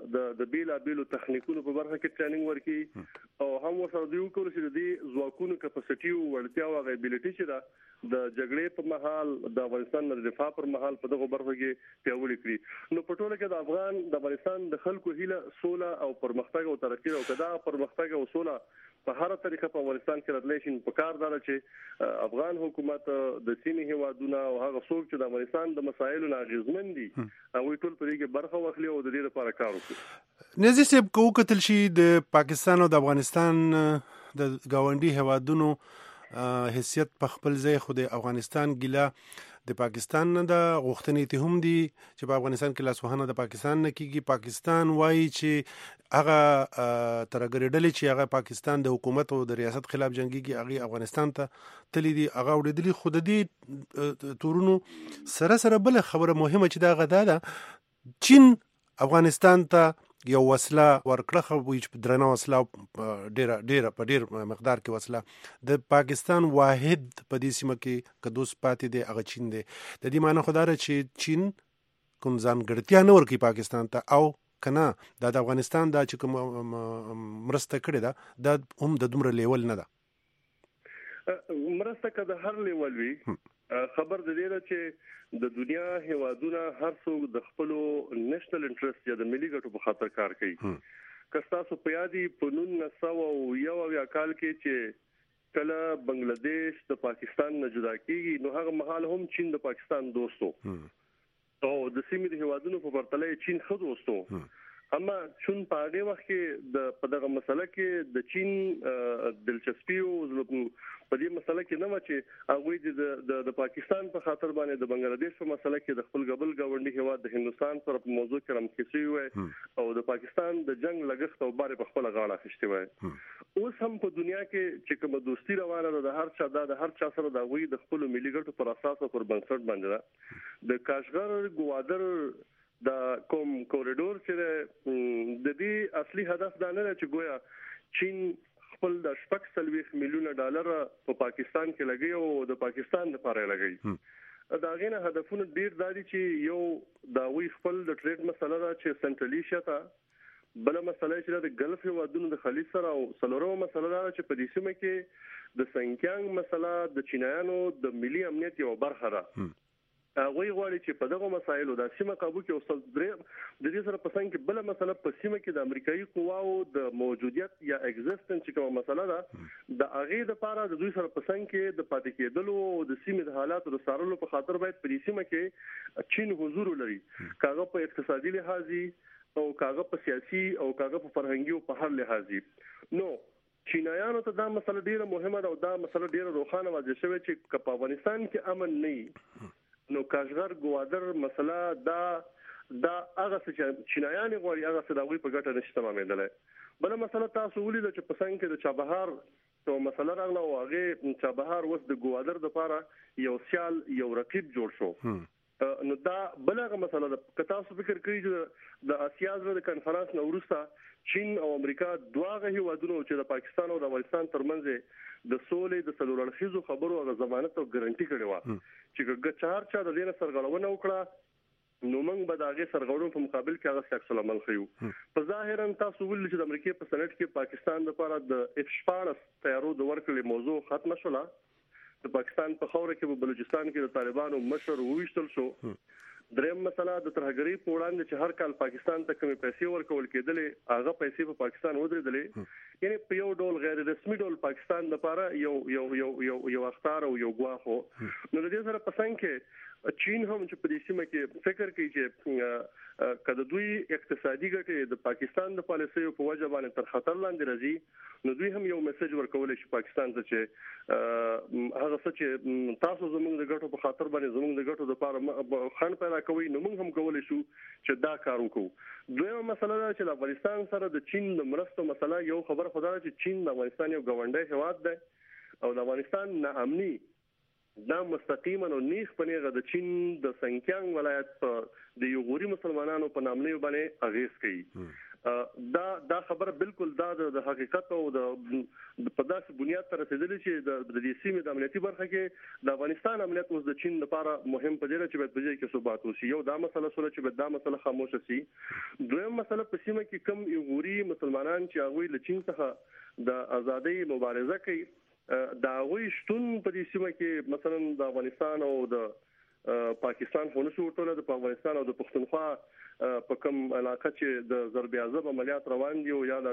د بیلابیلو تخنیکونو په برخه کې ټریننګ ورکړي او هم ورسره دوی وکولی شي د دې ځواکونو کپاسټي او وړتیا او ابیلیټي چې ده د جګړې په مهال د افغانستان د دفاع پر مهال په دغه برخه کې پیاوړي کړي. نو په ټوله کې د افغانستان د خلکو هیله سوله او پرمختګ او ترقي او کدا پرمختګ او سوله په هر طریقه په افغانستان کې راتلی شي. په کار دا چې افغان حکومت د سیمې هیوادونه او هغه څوک چې د افغانستان د مسایلو نه اغېزمن دي هغوی ټول په دې کې برخه واخلي او د دې لپاره کار وکړي.
نظیر صاحب که وکتل شي د پاکستان او د افغانستان د ګاونډي هیوادونو حیثیت په خپل ځای، خو د افغانستان ګیله د پاکستان نه د غوښتنې ته هم دي چې په افغانستان کې لاسوهنه د پاکستان نه کیږي. پاکستان وایي چې هغه ترهګرې ډلې چې هغه پاکستان د حکومت او د ریاست خلاف جنګیږي هغه افغانستان ته تللی دي، هغه اورېدلي. خو د دې تورونو سره بله خبره مهمه چې دا غدا ده، چین افغانستان ته یو وسله ورکړه، خو چې درنه وسله ډېر مقدار کې وسله د پاکستان واحد په دې سیمه کې که دوست پاتې دی هغه چین دی. د دې معنی خو دا ده چې چین کوم ځانګړتیا نه ورکوي پاکستان ته، او که نه دا د افغانستان دا چې کوم مرسته کړې ده دا هم د دومره لیول نه ده.
مرسته که د هر لیول وي خبر د دې ده چې د دنیا هیوادونه هر څوک د خپلو نیشنل انټرست یا د ملي ګټو په خاطر کار کوي. که ستاسو په یاد وي په 1991 کال کې چې کله بنگلاديش د پاکستان نه جدا کیږي نو هغه مهال هم چین د پاکستان دوست و او د سیمې د هیوادونو په پرتله چین ښه دوست و. اما چون په هغه وخت کې په دغه مسله کې د چین دلچسپي او په دې مسله کې نه و چې هغه د پاکستان په خاطر باندې د بنگلاديش په مسله کې د خپل غبل گاونډي هیواد د هندستان سره په موضوع کې رمکسي وي او د پاکستان د جنگ لګښت او بار په خپل غاړه اخیستی وي. اوس هم په دنیا کې چې کوم دوستي روانه ده د هر چا سره د غوي د خپل ملي ګټو پر اساس او پر بنسټ باندې د کاشغر ګوادر د کوم کوریډور چې د دې اصلي هدف دا نه چې گویا چین خپل د 40 میلیون ډالر په پاکستان کې لګي او د پاکستان لپاره لګي. دا غینه هدفونه ډیر دادي چې یو دا وی خپل د ټریډ مسله ده چې سنټرل ایشیا ته، بل مسله چې د غلف هیوادونو د خلیج سره، او څلورمه مسله ده چې په دې سیمه کې د سنکیانګ مسله د چینایانو د ملي امنیت یو برخه ده. هغوی غواړي چې په دغه مسایلو د سیمه قابو کې اوسل د دې سره په څنګ کې بل مسله په سیمه کې د امریکایي قواو د موجودیت یا ایگزیستنس کومه مسله ده د هغې دپاره د دوی سره په څنګ کې د پاتې کېدلو او د سیمې د حالاتو د څارلو په خاطر باید په دې سیمه کې چین حضور ولري، کاغه په اقتصادي لحاظي او کاغه په سیاسي او کاغه په فرهنګي او په هر لحاظي. نو چینایانو ته دا مسله ډیره مهمه ده او دا مسله ډیره روښانه واضح شوې چې په افغانستان کې امن نه نو کاشغر ګوادر مسله دا هغه چې چینایان غواړي هغه څه د هغوی په ګټه نشي تمامېدلی. بله مسله تاسو ولیده چې په څنګ کې د چابهار یو مسله راغله او هغې چابهار اوس د ګوادر دپاره یو سیال یو رقیب جوړ شو. نو دا بلغه مسله ده. که تاسو فکر کوئ چې د آسیا د کنفرانس نو وروسته چین او امریکا دواغه هیوادونو چې د پاکستان او د افغانستان ترمنځ د سولې د څلور اړخیزو خبرو او ضمانت او ګارانټي کړي و چې ګچار چا د دې سرغړونه وکړه نو موږ به د هغې سرغړونو په مقابل کې هغه عکس العمل ښیو. په ظاهرا تاسو ویل چې د امریکا په سنټ کې پاکستان لپاره د F-16 تیارو د ورکړې موضوع ختمه شوله. د پاکستان په خوره کې په بلوچستان کې د طالبانو مشر وویشتل شو. دریم مسله د ترهګرۍ په وړاندې چې هر کال پاکستان ته کومې پیسې ورکول کېدلې هغه پیسې په پاکستان ودرېدلې. یعنی په یو ډول غیر رسمي ډول پاکستان لپاره یو اخطار او یو ګواښ و. نو د دې سره په څنګ کې چین هم چې په دې سیمه کې فکر کوي چې کله دوی اقتصادي ګټې د پاکستان د پالیسیو په وجه باندې تر خطر لاندې راځي نو دوی هم یو میسج ورکول شي پاکستان ته چې هغه څه چې تاسو زموږ د ګټو په خاطر باندې زموږ د ګټو لپاره خنډ پیدا کوي نو موږ هم کولی شو چې دا کار وکړو. دویمه مسله ده چې د افغانستان سره د چین د مرستو مسله یو خبر خدای چې چین د افغانستان یو ګاونډی هیواد دی او د افغانستان ناامني دا مستقیما او نیغ په نیغه د چین د سنکیانګ ولایت په د یوغوري مسلمانانو په نامنیو باندې اغیز کوي. دا خبره بالکل دا د حقیقت او د په داسې بنیاد ته رسیدلی چې د دې سیمې د امنیتي برخه کې د افغانستان امنیت اوس د چین لپاره مهم په دی چې باید په ځای کې ثبات وشي. یو دا مسله سره چې باید دا مسله خاموشه شي. دویم مسله په سیمه کې کم یوغوري مسلمانان چې هغوی له چین څخه د ازادۍ مبارزه کوي دا غوي شتون په دې سیمه کې مثلا د افغانستان او د پاکستان خو نشو ټوله د افغانستان او د پښتونخوا په کوم علاقه چې د ضرب اعظم عملیات روان دي او یا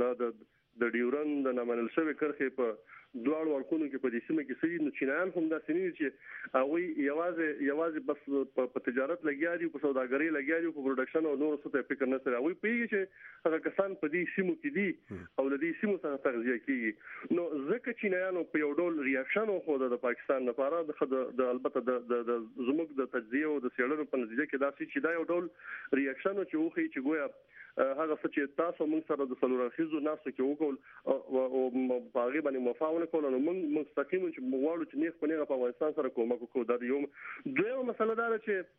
د ډیورن د نامنل شوی کرخې په دواړو اړخونو کې په دې سیمه کې سړي نو چینایان هم دا سنوي چې هغوی یوازې بس په تجارت لګیا دي په سوداګرۍ لګیا دي په پروډکشن او نور څه ته فکر نه کوي. هغوی پوهېږي چې هغه کسان په دې سیمو کې دي او له دې سیمو څخه تغذیه کېږي. نو ځکه چینایانو په یو ډول ریاکشن وښوده د پاکستان لپاره د البته د زموږ د تجزیه او د څېړنو په نتیجه کې داسې چې دا یو ډول ریاکشن چې وښیي چې ګویا هغه څه چې تاسو موږ سره د څلور اړخیزو ناستو کې وکړل او په هغې باندې موافقه ونه کړله نو موږ مستقیما چې موږ غواړو چې نیغ په نیغه په افغانستان سره کومک وکړو. دا یو دویمه مسله دا ده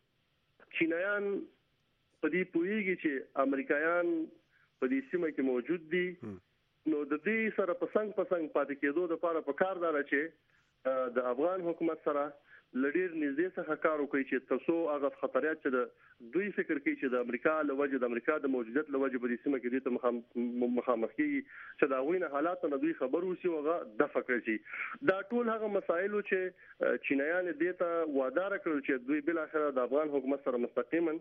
چې چینایان په دې پوهېږي چې امریکایان په دې سیمه کې موجود دي نو د دې سره په څنګ پاتې کېدو دپاره پکار دا ده چې د افغان حکومت سره لډیر نږدې څخه کار وکړي چې تاسو هغه خطرات چې د دوی فکر کوي چې د امریکا له وجې د امریکا د موجودیت له وجې په دې سیمه کې دې ته مخامخ کېږي چې د هغوی نه حالاتو نه دوی خبر وشي او هغه دفع کړی شي. دا ټول هغه مسایلو چې چینایان دې ته وعده راکړل چې دوی بالاخره د افغان حکومت سره مستقیما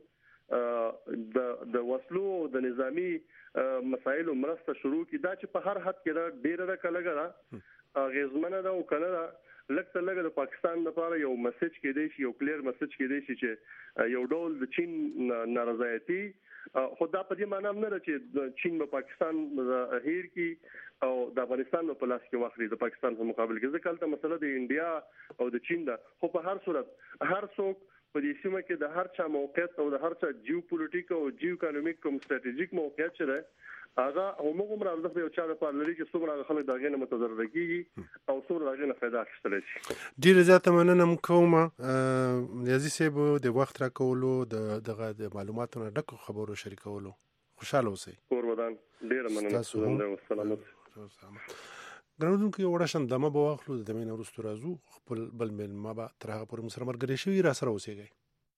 د وسلو او د نظامی مسایلو مرسته شروع کړي. دا چې په هر حد کې دا ډیره راکلګه ده اغیزمنه ده او کنه ده لکه لکه د پاکستان لپاره یو میسج کېدی شي یو کلیر میسج کېدی شي چې یو ډول د چین نارضایتي خو دا په دې معنی نه ده چې چین په پاکستان هیر کی او د افغانستان په لاس کې واخلي د پاکستان په مقابل کې. ځکه هلته مسله د انډیا او د چین ده خو په هر صورت هر څوک په دې سیمه کې د هر چا موقعیت او د هر چا جیو پولیټیک او جیو اکونومیک کوم ستراتیژیک موقعیت چې ده هغه همغومره ارزښت یو چا لپاره لري چې څومره خلک د هغې نه متضرره کېږي او څومره د هغې نه فایده اخیستلی شي.
ډېره زیاته مننه کوم نیازي صاحب د وخت راکولو د معلوماتو نه ډکو خبرو شریکولو. خوشحاله اوسئ. کور ودان ډېره مننه. سلامت. ګرانو اوریدونکو یو وړه شندمه به واخلو د دمې نه وروسته راځو خپل بل میلمه به تر هغه پورې سره ملګري شوي را سره اوسېږئ.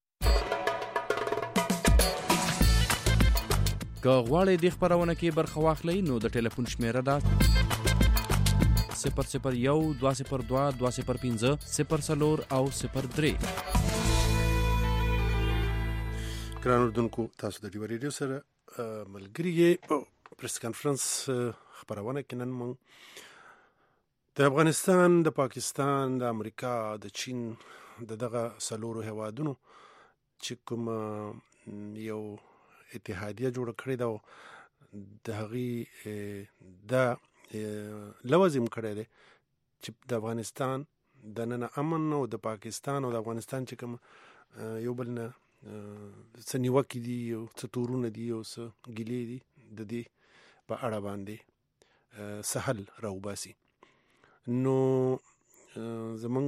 که غواړئ دې خپرونه کې برخه واخلئ نو د ټلیفون شمیره ده 001 202 205 04 او 03.
ګرانو اوریدونکو تاسو د ډیو ریډیو سره ملګري یې پریس کانفرنس خپرونه کې نن موږ د افغانستان د پاکستان د امریکا د چین دغه څلورو هیوادونو چې کوم یو اتحادیه جوړه کړې ده او د هغې دا لوازم کړی دی چې د افغانستان د نن امن او د پاکستان او د افغانستان چې کوم یو بل نه څه نیوکې دي او څه تورونه دي او څه ګیلې دي د دې په اړه باندې څه حل راوباسي. نو زمونږ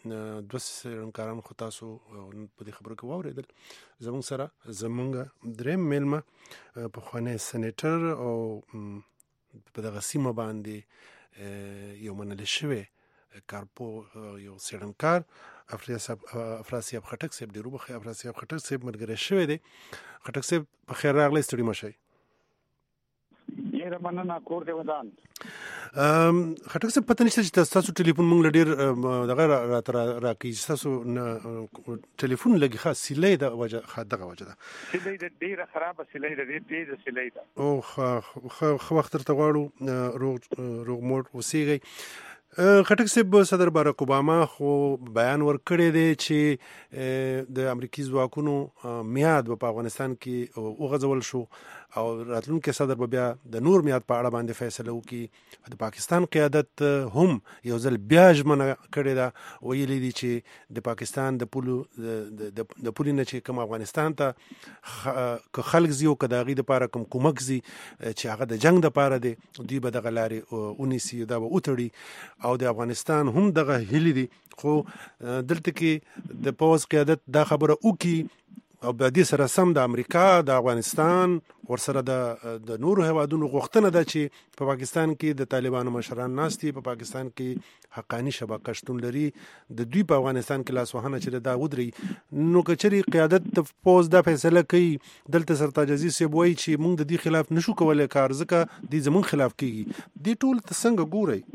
دوه څېړنکاران خو تاسو په دې خبرو کې واورېدل. زموږ سره زموږ درېیم میلمه پخوانی سینیټر او په دغه سیمه باندې یو منل شوی کارپو یو څېړنکار افراسیاب خټک صاحب ډېر وبخښئ، افراسیاب خټک صاحب ملګری شوی دی. خټک صاحب په خیر راغلی، ستړي مه شئ.
ډېره مننه، کور دې ودان.
خټک صاحب پته نشته چې تاسو ټلیفون موږ له ډېر دغه راته راکوي چې تاسو ټلیفون لږ ښه سیلۍ د وجه دغه وجه ده،
سیلۍ د ډېره خرابه سیلۍ ده، ډېر تېزه سیلۍ ده.
او ښه وخت درته غواړو، روغ موړ اوسېږئ. خټک صاحب صدر باراک اوباما خو بیان ورکړی دی چې د امریکایي ځواکونو میاد په افغانستان کې وغځول شو او راتلونکي صدر به بیا د نور میاد په اړه باندې فیصله وکړي. د پاکستان قیادت هم یو ځل بیا ژمنه کړې ده، ویلي دي چې د پاکستان د پولې نه چې کوم افغانستان ته که خلک ځي او که د هغې دپاره کوم کومک ځي چې هغه د جنګ دپاره دی، دوی به دغه لارې ونیسي، دا به وتړي. او د افغانستان هم دغه هیلې دي، خو دلته کې د پوځ قیادت دا خبره وکړي او په دې سره سم د امریکا، د افغانستان ورسره د نورو هیوادونو غوښتنه ده چې په پاکستان کې د طالبانو مشران ناست دي، په پاکستان کې حقاني شبکه شتون لري، د دوی په افغانستان کې لاسوهنه چې دا ودري. نو که چېرې قیادت د پوځ دا فیصله کوي، دلته سرتاج عزیز صاحب وایي چې موږ د دې خلاف نشو کولی کار، ځکه دوی زموږ خلاف کېږي. دې ټول ته څنګه ګورئ؟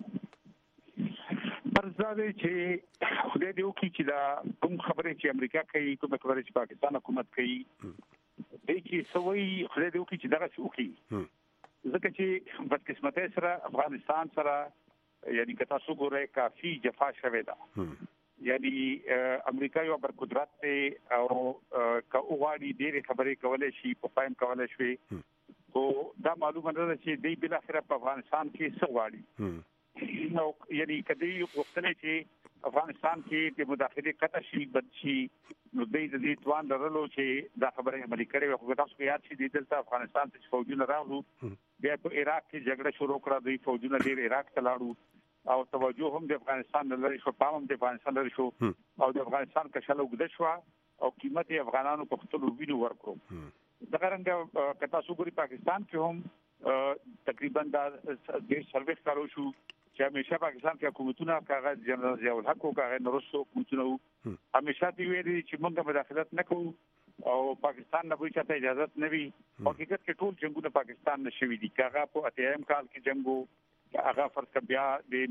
فرض دی چې خدای دې وکړي چې دا کوم خبرې چې امریکا کوي، کوم خبرې چې پاکستان حکومت کوي، دې کې سوي خدای دې وکړي چې دغه څه وکړي، ځکه چې بدقسمتۍ سره افغانستان سره یعنی که تاسو ګورئ کافي جفا شوې ده. یعنی امریکا یو برقدرت دی او که وغواړي ډېرې خبرې کولی شي، په پایم کولی شوي، خو دا معلومه نه ده چې دوی بالاخره په افغانستان کې څه غواړي. نو یعنی کدی وختونه چې افغانستان کې د مداخله قطع شي بد شي، نو دوی د دې توان لرلو چې دا خبره عملي کړي. خو تاسو یاد شي د دلته افغانستان ته فوجونه راغلو، بیا په عراق کې جګړه شروع کړه، دوی فوجونه ډېر عراق ته لاړو او توجه هم د افغانستان لري شو، پام هم د افغانستان لري شو او د افغانستان کشاله وګد شو او قیمت افغانانو په خپل وینو ورکړو. دغه رنګ که تاسو ګورئ پاکستان کې هم تقریبا دا د سرویس کارو شو چې همیشه پاکستان کې حکومتونه کاغذ جنرال ضیاء الحق او کاغذ نورستو حکومتونه همیشه دی ویلي چې موږ مداخلت نکوو او پاکستان نه به چاته اجازه نه وي. حقیقت کې ټول جنگونه پاکستان نه شوي دي، کاغه په اتیم کال کې جنگو، هغه فرض ک بیا د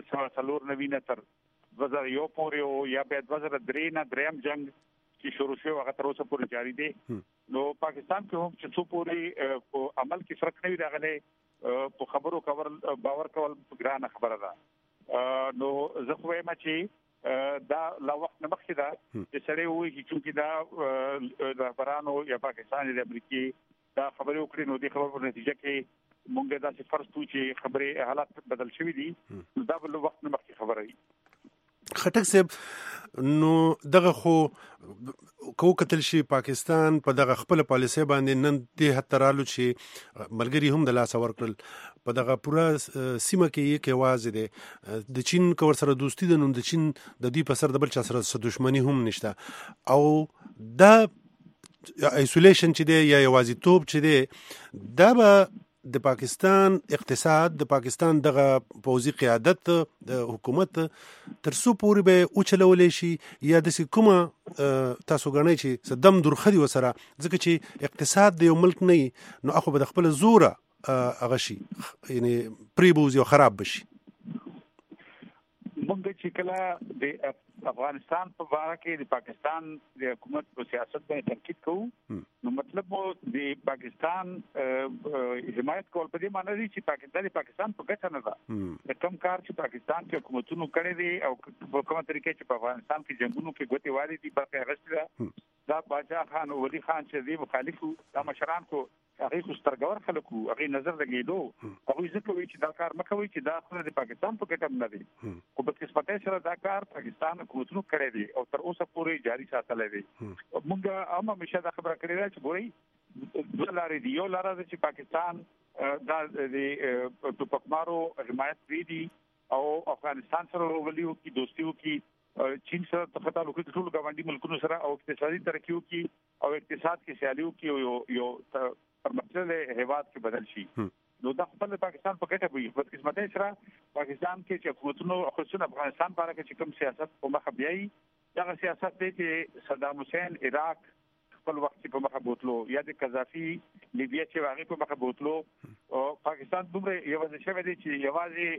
1994 نه تر 2001 پورې او یا بیا 2003 نه دریم جنگ چې شروع شو هغه تر اوسه پورې جاری دی. نو پاکستان کې هم چې څو پورې په عمل کې فرق نه وي راغلی، په خبرو کول باور کول ګرانه خبره ده. نو زه خو وایم چې دا لا وخت نه مخکې ده چې سړی وایي چې دا رهبرانو یا پاکستان د امریکای دا خبرې وکړي، نو د خبرو په نتیجه کې مونږ دا چې فرض کوو چې خبرې حالات بدل شوي دي، دا بل وخت نه مخکې خبره وي.
خټک صاحب نو دغه خو کو کتل شي پاکستان په دغه خپل پالیسي باندې نن دې حتی رالو چې ملګری هم د لاس ورکړل په دغه پوره سیمه کې یې کېواز دي د چین کور سره دوستی د نن د چین د دې په سر د بل چا سره دښمنی هم نشته او دا ایسولیشن چې دی یا یوازیتوب چې دی دا به د پاکستان اقتصاد د پاکستان دغه پوځي قیادت د حکومت ترڅو پورې به اوچلولې شي یا د کومه تاسو غنئ چې صدم درخدي وسره ځکه چې اقتصاد د یو ملک نه نو اخو به د خپل زوره هغه شي یعنی پریبوز یو خراب بشي.
موږ چې کله د افغانستان په اړه کې د پاکستان د حکومت په سیاست باندې تنقید کوو نو مطلب مو د پاکستان حمایت کول په دې معنی دی چې پاکستان په ګټه نه ده. د کوم کار چې پاکستان کې حکومتونو کړی دی او په کومه طریقې چې په افغانستان کې جنگونو کې ګوتې واري دي برخه اخیستې دا باچا خان او ولی خان چې دی مخالفو دا مشران کو هغه خو سترګور خلکو هغه نظر لګیدو هغه ځکه وی چې دا کار مکوي چې دا خو د پاکستان په ګټه نه دی خو په قسمت سره دا کار پاکستان حکومتونو کړی دی او تر اوسه پورې جاری ساتل دي. موږ هم همیشه دا خبره کړې ده چې ګوري دوه لارې دي، یو لار ده چې پاکستان دا د ټوپکمارو حمایت کوي او افغانستان سره ولیو کی دوستیو کی چین سره تخطا لوکي ټول غونډي ملکونو سره او اقتصادي ترقیو کې او اقتصاد کې سیالیو کې یو پرمختللي هیواد کې بدل شي نو دا خپل پاکستان په کټه وي په قسمت سره پاکستان کې چې حکومتونو خصوصا افغانستان لپاره چې کوم سیاست په مخ بیاي دا سیاست دی چې صدام حسین عراق خپل وخت په مخ بوتلو یا د قذافي لیبیا چې واغې په مخ بوتلو او پاکستان دومره یوازې شوی دی چې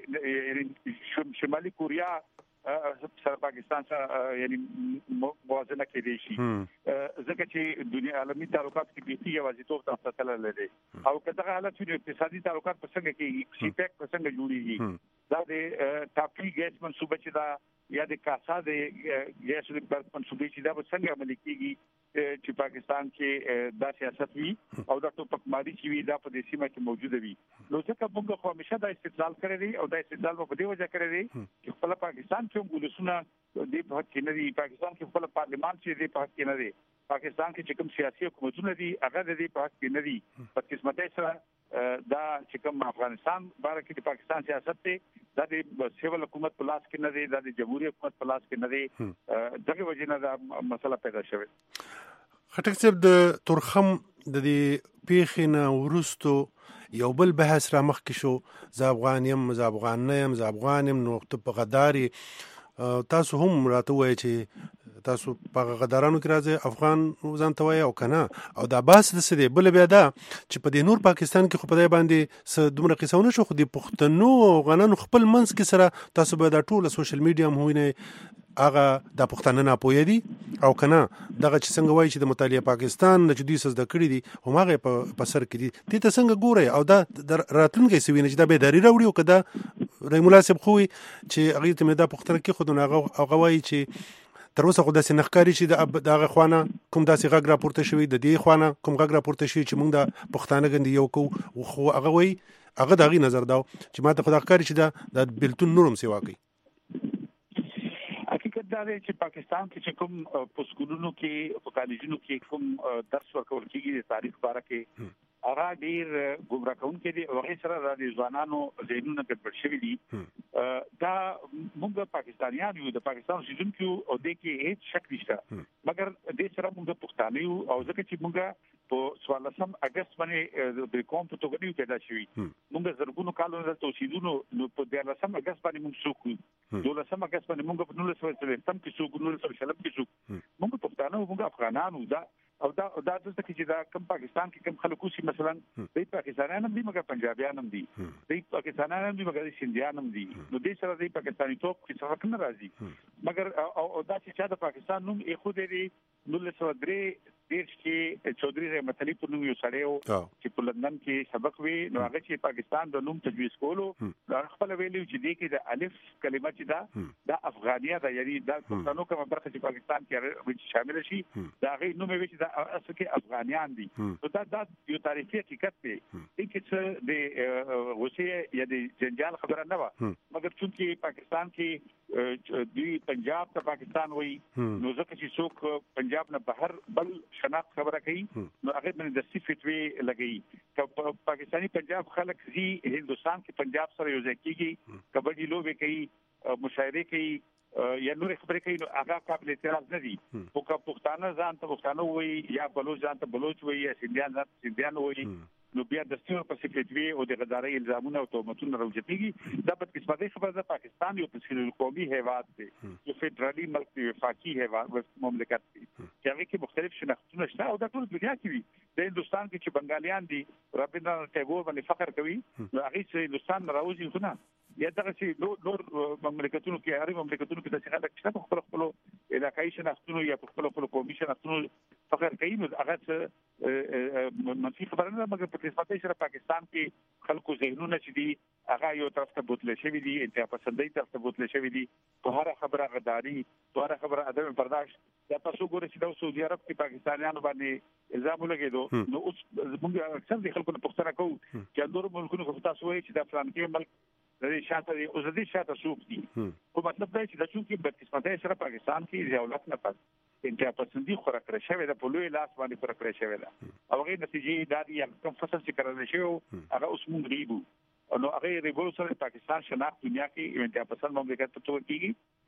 یوازې شمالي کوریا سره پاکستان سره یعنی موازنه کېدی شي ځکه چې دنیا عالمي تعلقات کې بیخي یوازې توپ تاسو لري او کله حالت چې اقتصادي تعلقات په څنګه کې سی پیک په څنګه جوړیږي دا د ټاپي ګیس منصوبه چې دا یا د کاسا د ګیس منصوبه چې دا په څنګه عملي کیږي چې پاکستان کې دا سیاست وي او دا ټوپکماري چې وي دا په دې سیمه کې موجوده وي نو ځکه موږ خو همیشه دا استدلال کړی دی او دا استدلال په دې وجه کړی دی چې خپل پاکستان کې ولسونه د په حق کې نه دي پاکستان کې خپل پارلیمان چې د په حق کې نه دي پاکستان کې کوم سیاسي حکومتونه دي هغه د په حق کې نه دي په قسمت سره دا چې کوم افغانستان باره کې د پاکستان سیاست دی دا د سیول حکومت په لاس کې نه دی دا د جمهوریت حکومت په لاس کې نه دی دغه وجه نه دا مسله پیدا شوه
خټک صاحب د تورخم د دې پیښې نه وروستو یو بل بحث را مخکې شو زه افغان یم زه افغان نه یم زه افغان یم نو ته په غداري تاسو هم راته وایئ چې تاسو په غدارانو کې راځي افغان ځان ته وایي او کنه او دا بحث داسې دی بله بیا دا چې په دې نور پاکستان کې خو په دې باندې دومره قصه ونه شو خو د پښتنو او افغانانو خپل منځ کې سره تاسو به دا ټوله سوشل میډیا هم ووینئ هغه د پښتانه ناپوهه دي او کنه دغه چې څنګه وایي چې د مطالعه پاکستان د چې دوی څه زده کړي دي هماغه په سر کې دي دې ته څنګه ګورئ او دا راتلونکی څه ویني چې دا بیداري راوړي او که دا رحیم الله صاحب خو وي چې هغې ته مې دا پوښتنه کېښودو هغه وایي چې تر اوسه خو داسې نښکاري چې د هغه خوا نه کوم داسې غږ راپورته شوي د دې خوا نه کوم غږ راپورته شوي چې موږ د پښتانه ګندې یو کوو خو هغه وایي هغه د هغې نظر دا چې ما ته خو دا ښکاري چې دا بېلتون نور هم سیوا کوي
حقیقت دا دی چې پاکستان کې چې کوم په سکولونو کې په کالجونو کې کوم درس ورکول کېږي د تاریخ باره کې هغه ډیر ګمراه کوونکي دي او هغه سره د ځوانانو ذهنونه ګډوډ شوي دي دا موږ پاکستانیان یو د پاکستان اوسیدونکو او د کې هیڅ شک نشته مګر د سره موږ پښتانه یو او ځکه چې موږ په 14 اگست باندې د قوم په توګه نیو پیدا شوي موږ زرګونو کالونو دلته اوسیدونو نو په 14 اگست باندې موږ څوک 12 اگست باندې موږ په 1930 کې څوک 1940 کې څوک موږ پښتانه موږ افغانانو دا او دا دلته کې چې دا کم پاکستان کې کم خلکو سي مثلا د پاکستانیان هم دي مګر پنجابیان هم دي د پاکستانیان هم دي مګر سندیان هم دي نو د سره د پاکستاني توپ کې څه فرق نه راځي مګر او دا چې د پاکستان نوم یې خو دې 1903 دیش کې چودري رحمت علي په نوم یو سړی چې په لندن کې سبق وی نو هغه چې پاکستان د نوم تجویز کولو دا خپل ویلو چې دې کې د الف کلمه چې دا افغانیه ده یعنی دا پښتنو کومه برخه چې پاکستان کې شامل شي دا غي نوم وی چې دا اصل کې افغانیان دي نو دا یو تاریخي حقیقت دی چې د روسیې یا د جنجال خبره نه و مګر چې پاکستان کې دوی پنجاب ته پاکستان وایي نو ځکه چې څوک پنجاب نه بهر بل شناخت خبره کوي نو هغه باندې د صفتوي لګي که پاکستانی پنجاب خلک زی هندستان کې پنجاب سره یو ځای کیږي کبډي لوبه کوي مشاعره کوي یا نور خبرې کوي نو هغه قابل اعتراض نه دي او که پښتانه ځان ته پښتانه وایي یا بلوچ ځان ته بلوچ وایي یا سندیان ځان ته سندیان وایي نو بیا د ستورو په صفتوي او د غداري الزامونه او تهمتونه راوځي دا په قسمت خبره ده پاکستان یو تشکیل قومي هیواد دی یو فدرالي ملک دی وفاقي هیواد مملکت دی چې هغه کې مختلف شناختونه شته او د ټول دنیا کې وي د هندستان کې چې بنگالیان دي رابندرنات ټاګور باندې فخر کوي نو هغه چې هندستان راوځي خو نه یا دغه چې نور مملکتونو کې هر مملکتونو کې د څه خلک چې په خپل علاقايي شناختونو یا په خپل قومي شناختونو فخر کوي نو هغه منفي خبره نه مګر په قسمت سره پاکستان کې خلکو ذهنونه چې دي هغه یو طرف ته بوتل شوی دي انتها پسندۍ طرف ته بوتل شوی دي په هر خبره غداري په هر خبره عدم برداشت یا تاسو ګورئ چې د سعودي عرب کې پاکستانیانو باندې الزام لګیدو نو اوس موږ اکثر د خلکو په پوښتنه کوو چې نور ملکونو کو تاسو وایي چې د فلان کې ملک د شاته دی او زدي شاته سوق دي خو مطلب دا چې د چونکې په قسمت سره پاکستان کې ځولت نه پات انتها پسندي خوره کړی شوی د پلوې لاس باندې خوره کړی شوی دا او هغه نتیجې دا دی کوم فصل چې کړل شوی هغه اوس موږ ریبو نو هغه ریبو سره پاکستان شناخت دنیا کې انتها پسند مملکت په توګه کېږي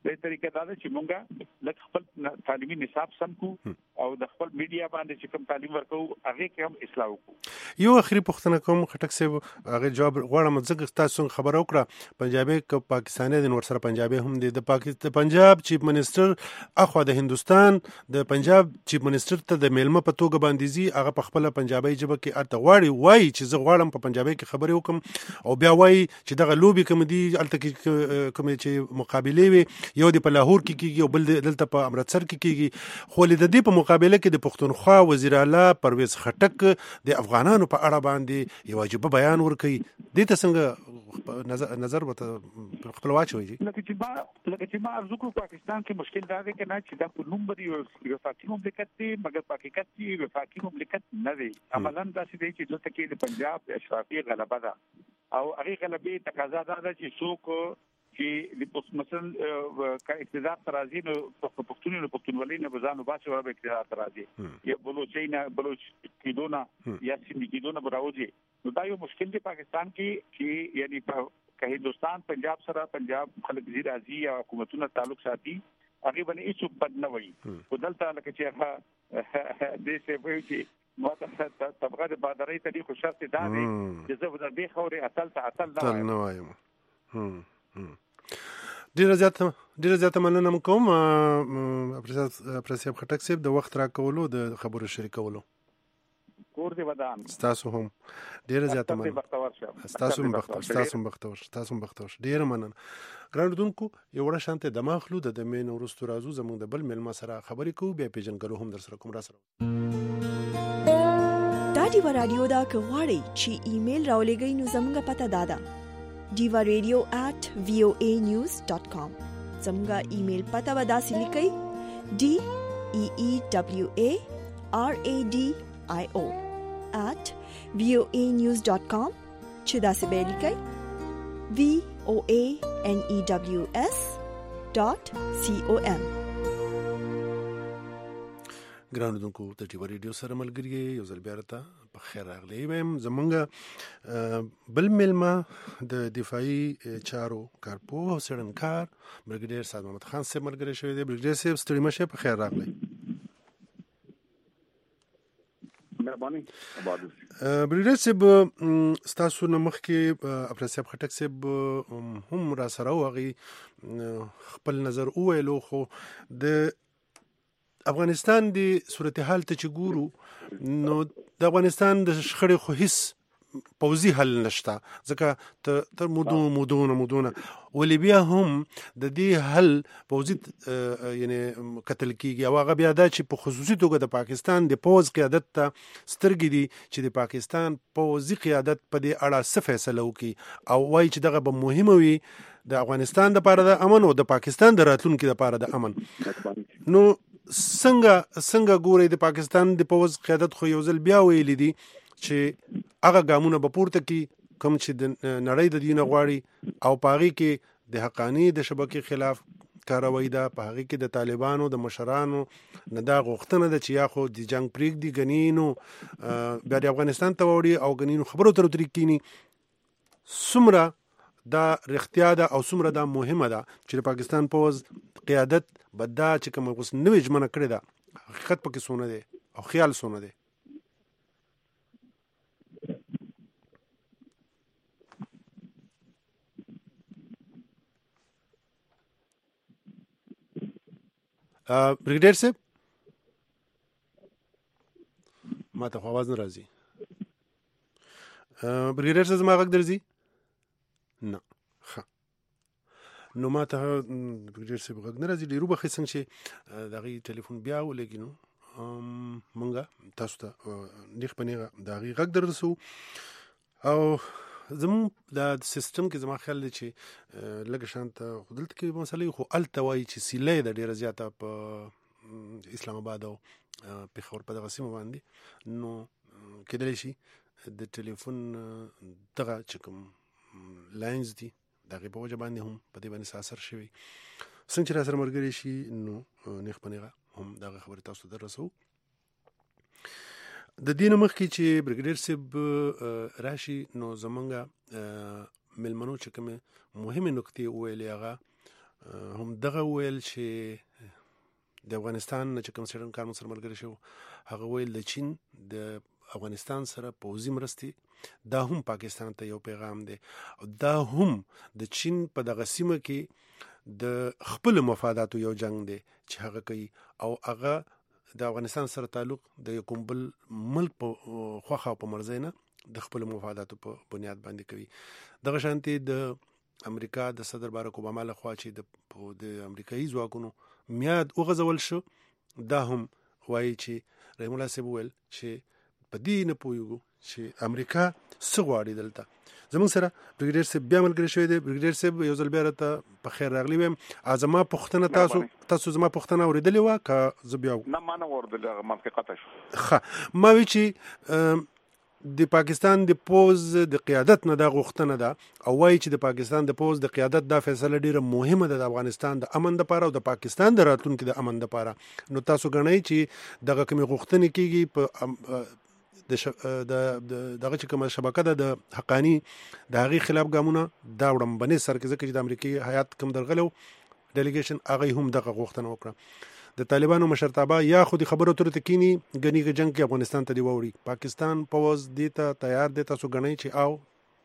د طریقه دا چې مونږه لکه خپل تعلیمي نصاب سم کو او د خپل میډیا باندې چې کوم تعلیم ورکو هغه کې هم اصلاح وکړو.
یو اخري پوښتنه کوم خټک صاحب هغه جواب غواړم ځکه تاسو خبر وکړه پنجابي ک پاکستاني د نور سره پنجابي هم د پنجاب چیف منسٹر اخو د هندستان د پنجاب چیف منسٹر ته د میلمه په توګه باندې زی هغه په خپل پنجابي ژبه کې ارته غواړي وای چې زه غواړم په پنجابي کې خبرې وکم او بیا وای چې دغه لوبي کوم دي الته کې کوم چې مقابله وي یو د په لاهور کې کیږي او بل دلته په امرتسر کې کیږي خو د دې په مقابله کې د پښتونخوا وزیر اعلی پرویز خټک د افغانانو په اړه باندې یو واجب بیان ورکړي دې ته څنګه نظر وته خپل واچوي
لکه چې ما ارزو کو پاکستان کې مشکل دا دی کنه چې دا په نومبر یو وفاقي مملکت دی مګر په حقیقت کې وفاقي مملکت نه دی عملاً دا چې دی چې دلته کې د پنجاب د اشرافي غلبه ده او هغه غلبې تقاضا ده چې څوک چې د مثلا اقتدار ترازی نو پښتونولۍ نه بزانو باسي ور به اقتدار ترازی یا بلوچ کیدونه یا سیندي کیدونه براوځي نو دا یو مشکل دی پاکستان کې چې یعنی که هندستان پنجاب سره پنجاب خلک زی راځي یا حکومتونه تعلق ساتي هغه باندې هیڅ بد نه وایي او دلته لکه چې هغه د څه وایي چې ماته طبقه د بادرۍ تاریخ شرط دا دی چې زه د دې خوري اتل نه وایم
ډیره زیاته مننه کوم پرسیاب خټک صاحب د وخت راکولو د خبرو شریکولو
کور دی ودان
تاسو هم ډیره زیاته مننه تاسو بختور ډیره مننه ګران دونکو یو وړه شانته د ماخلو د مین ورستو رازو زموږ د بل ملما سره خبرې کوو بیا پیژنګلو هم در سره کوم را سره
دا دیوا رادیو دا کغواړي چې ایمیل راولېږئ نو زموږ پته دادا divaradio@voanews.com زموږ ایمیل پته وداسې لیکئ DEEWARADIO@voanews.com چې داسې به لیکئ VOANEWS.com
ګران دونکو د ټي وی ریډیو سره ملګری یو ځل بیا راته په خیر راغلی ویم زمونږ بل ملما د دفاعي چارو کارپوه څېړنکار برګیډیر سعد محمد خان صاحب ملګری شوی دی برګیډیر صاحب ستړي مشه په خیر راغلی
مهرباني
برګیډیر صاحب ستاسو نه مخکې افراسیاب خټک صاحب هم را سره وغي خپل نظر وویلو خو د افغانستان د صورتحال ته چې ګورو نو د افغانستان د شخړې خو هیڅ پوځي حل نشته ځکه تر مودونه ولې بیا هم د دې حل پوځي یعنی قتل کیږي او هغه بیا دا چې په خصوصي توګه د پاکستان د پوځ قیادت ته سترګې دي چې د پاکستان پوځي قیادت په دې اړه څه فیصله وکړي او وایي چې دغه به مهمه وي د افغانستان لپاره د امن او د پاکستان د راتلونکي لپاره د امن نو څنګه ګوري د پاکستان د پوځ قیادت خو یو ځل بیا ویل دي چې هغه ګامونه به پورته کی کوم چې د نړۍ د دینه غواړي او پاغي کې د حقانی د شبکې خلاف کاروي دا پاغي کې د طالبانو د مشرانو نه دا غوښتنه ده چې یا خو د جنگ پریک دی غنینو بیا د افغانستان ته وړي او غنینو خبرو تر طریقینی سمره دا رښتیا ده او سمره دا مهمه ده چې د پاکستان پوځ قیادت بدا چې کوم اوس نوې جمنه کړی ده حقیقت پکې سونه ده او خیال سونه ده برګیډیر صاحب ما ته आवाज نه راځي برګیډیر صاحب ما غږ درځي نه نو ما ته برګیډیر صاحب غږ نه راځي ډیرو بخې څنګه چې دغه ټلیفون بیا ولګینو مونږه تاسو ته نیخ پنیغه دغه غږ درسو او زمون د سیستم کې زما خیال دی چې لږ شانت خدلت کې مسلې خو التوای چې سیلې د ډیره زیاته په اسلام آباد او پیښور په دغه سیمه باندې نو کېدلی شي د ټلیفون دغه چې کوم لاینز دي دغه په وجه باندې هم په دې باندې اثر شوی څنګه چې را سره مرګري شي نو نیخ پنیغه هم دغه خبره تاسو ته رسو د دین مخکې چې برګیډیر صاحب راشي نو زمونږه ملمنو چې کومه مهمه نکته ویلې هغه هم دغه ویل چې د افغانستان چې کوم څېړن کار سره ملګری شو هغه ویل د چین د افغانستان سره پوځي مرستې دا هم پاکستان ته یو پیغام دی او دا هم د چین په دغه سیمه کې د خپل مفاداتو یو جنگ دی چې هغه کوي او هغه د افغانستان سره تعلق د کوم بل ملک په خوخه او په مرزه نه د خپل مفاداتو په بنیاد باندې کوي دغه شانتي د امریکا د صدر باراک اوباما لخوا چې د امریکایي ځواکونو میاد وغځول شو دا هم وایي چې رحیم الله صاحب ویل چې په دې نه پوهیږو چې امریکا څه غواړي دلته زموږ سره بریګیډیر صاحب بیا ملګری شوی دی بریګیډیر صاحب یو ځل بیا راته په خیر راغلی ویم زما پوښتنه تاسو زما پوښتنه اورېدلې وه که زه بیا
نه ما نه اورېدلې هغه منطقي قطع شو
ښه ما وی چې د پاکستان د پوز د قیادت نه دا غوښتنه ده او وایي چې د پاکستان د پوز د قیادت دا فیصله ډیره مهمه ده د افغانستان د امن لپاره او د پاکستان د راتلونکي د امن لپاره نو تاسو غنئ چې دغه کومې غوښتنې کیږي په دغه چې کومه شبکه ده د حقانی د هغې خلاف ګامونه دا وړاندې سر کې ځکه چې د امریکایي هیات کوم درغلو ډیلیګیشن هغه هم دغه غوښتنه وکړه د طالبانو مشرتابه یا خو د خبرو تر تکینی غنی جنگ کې افغانستان ته دی ووري پاکستان پوز دیتا تیار دی تاسو غنئ چې او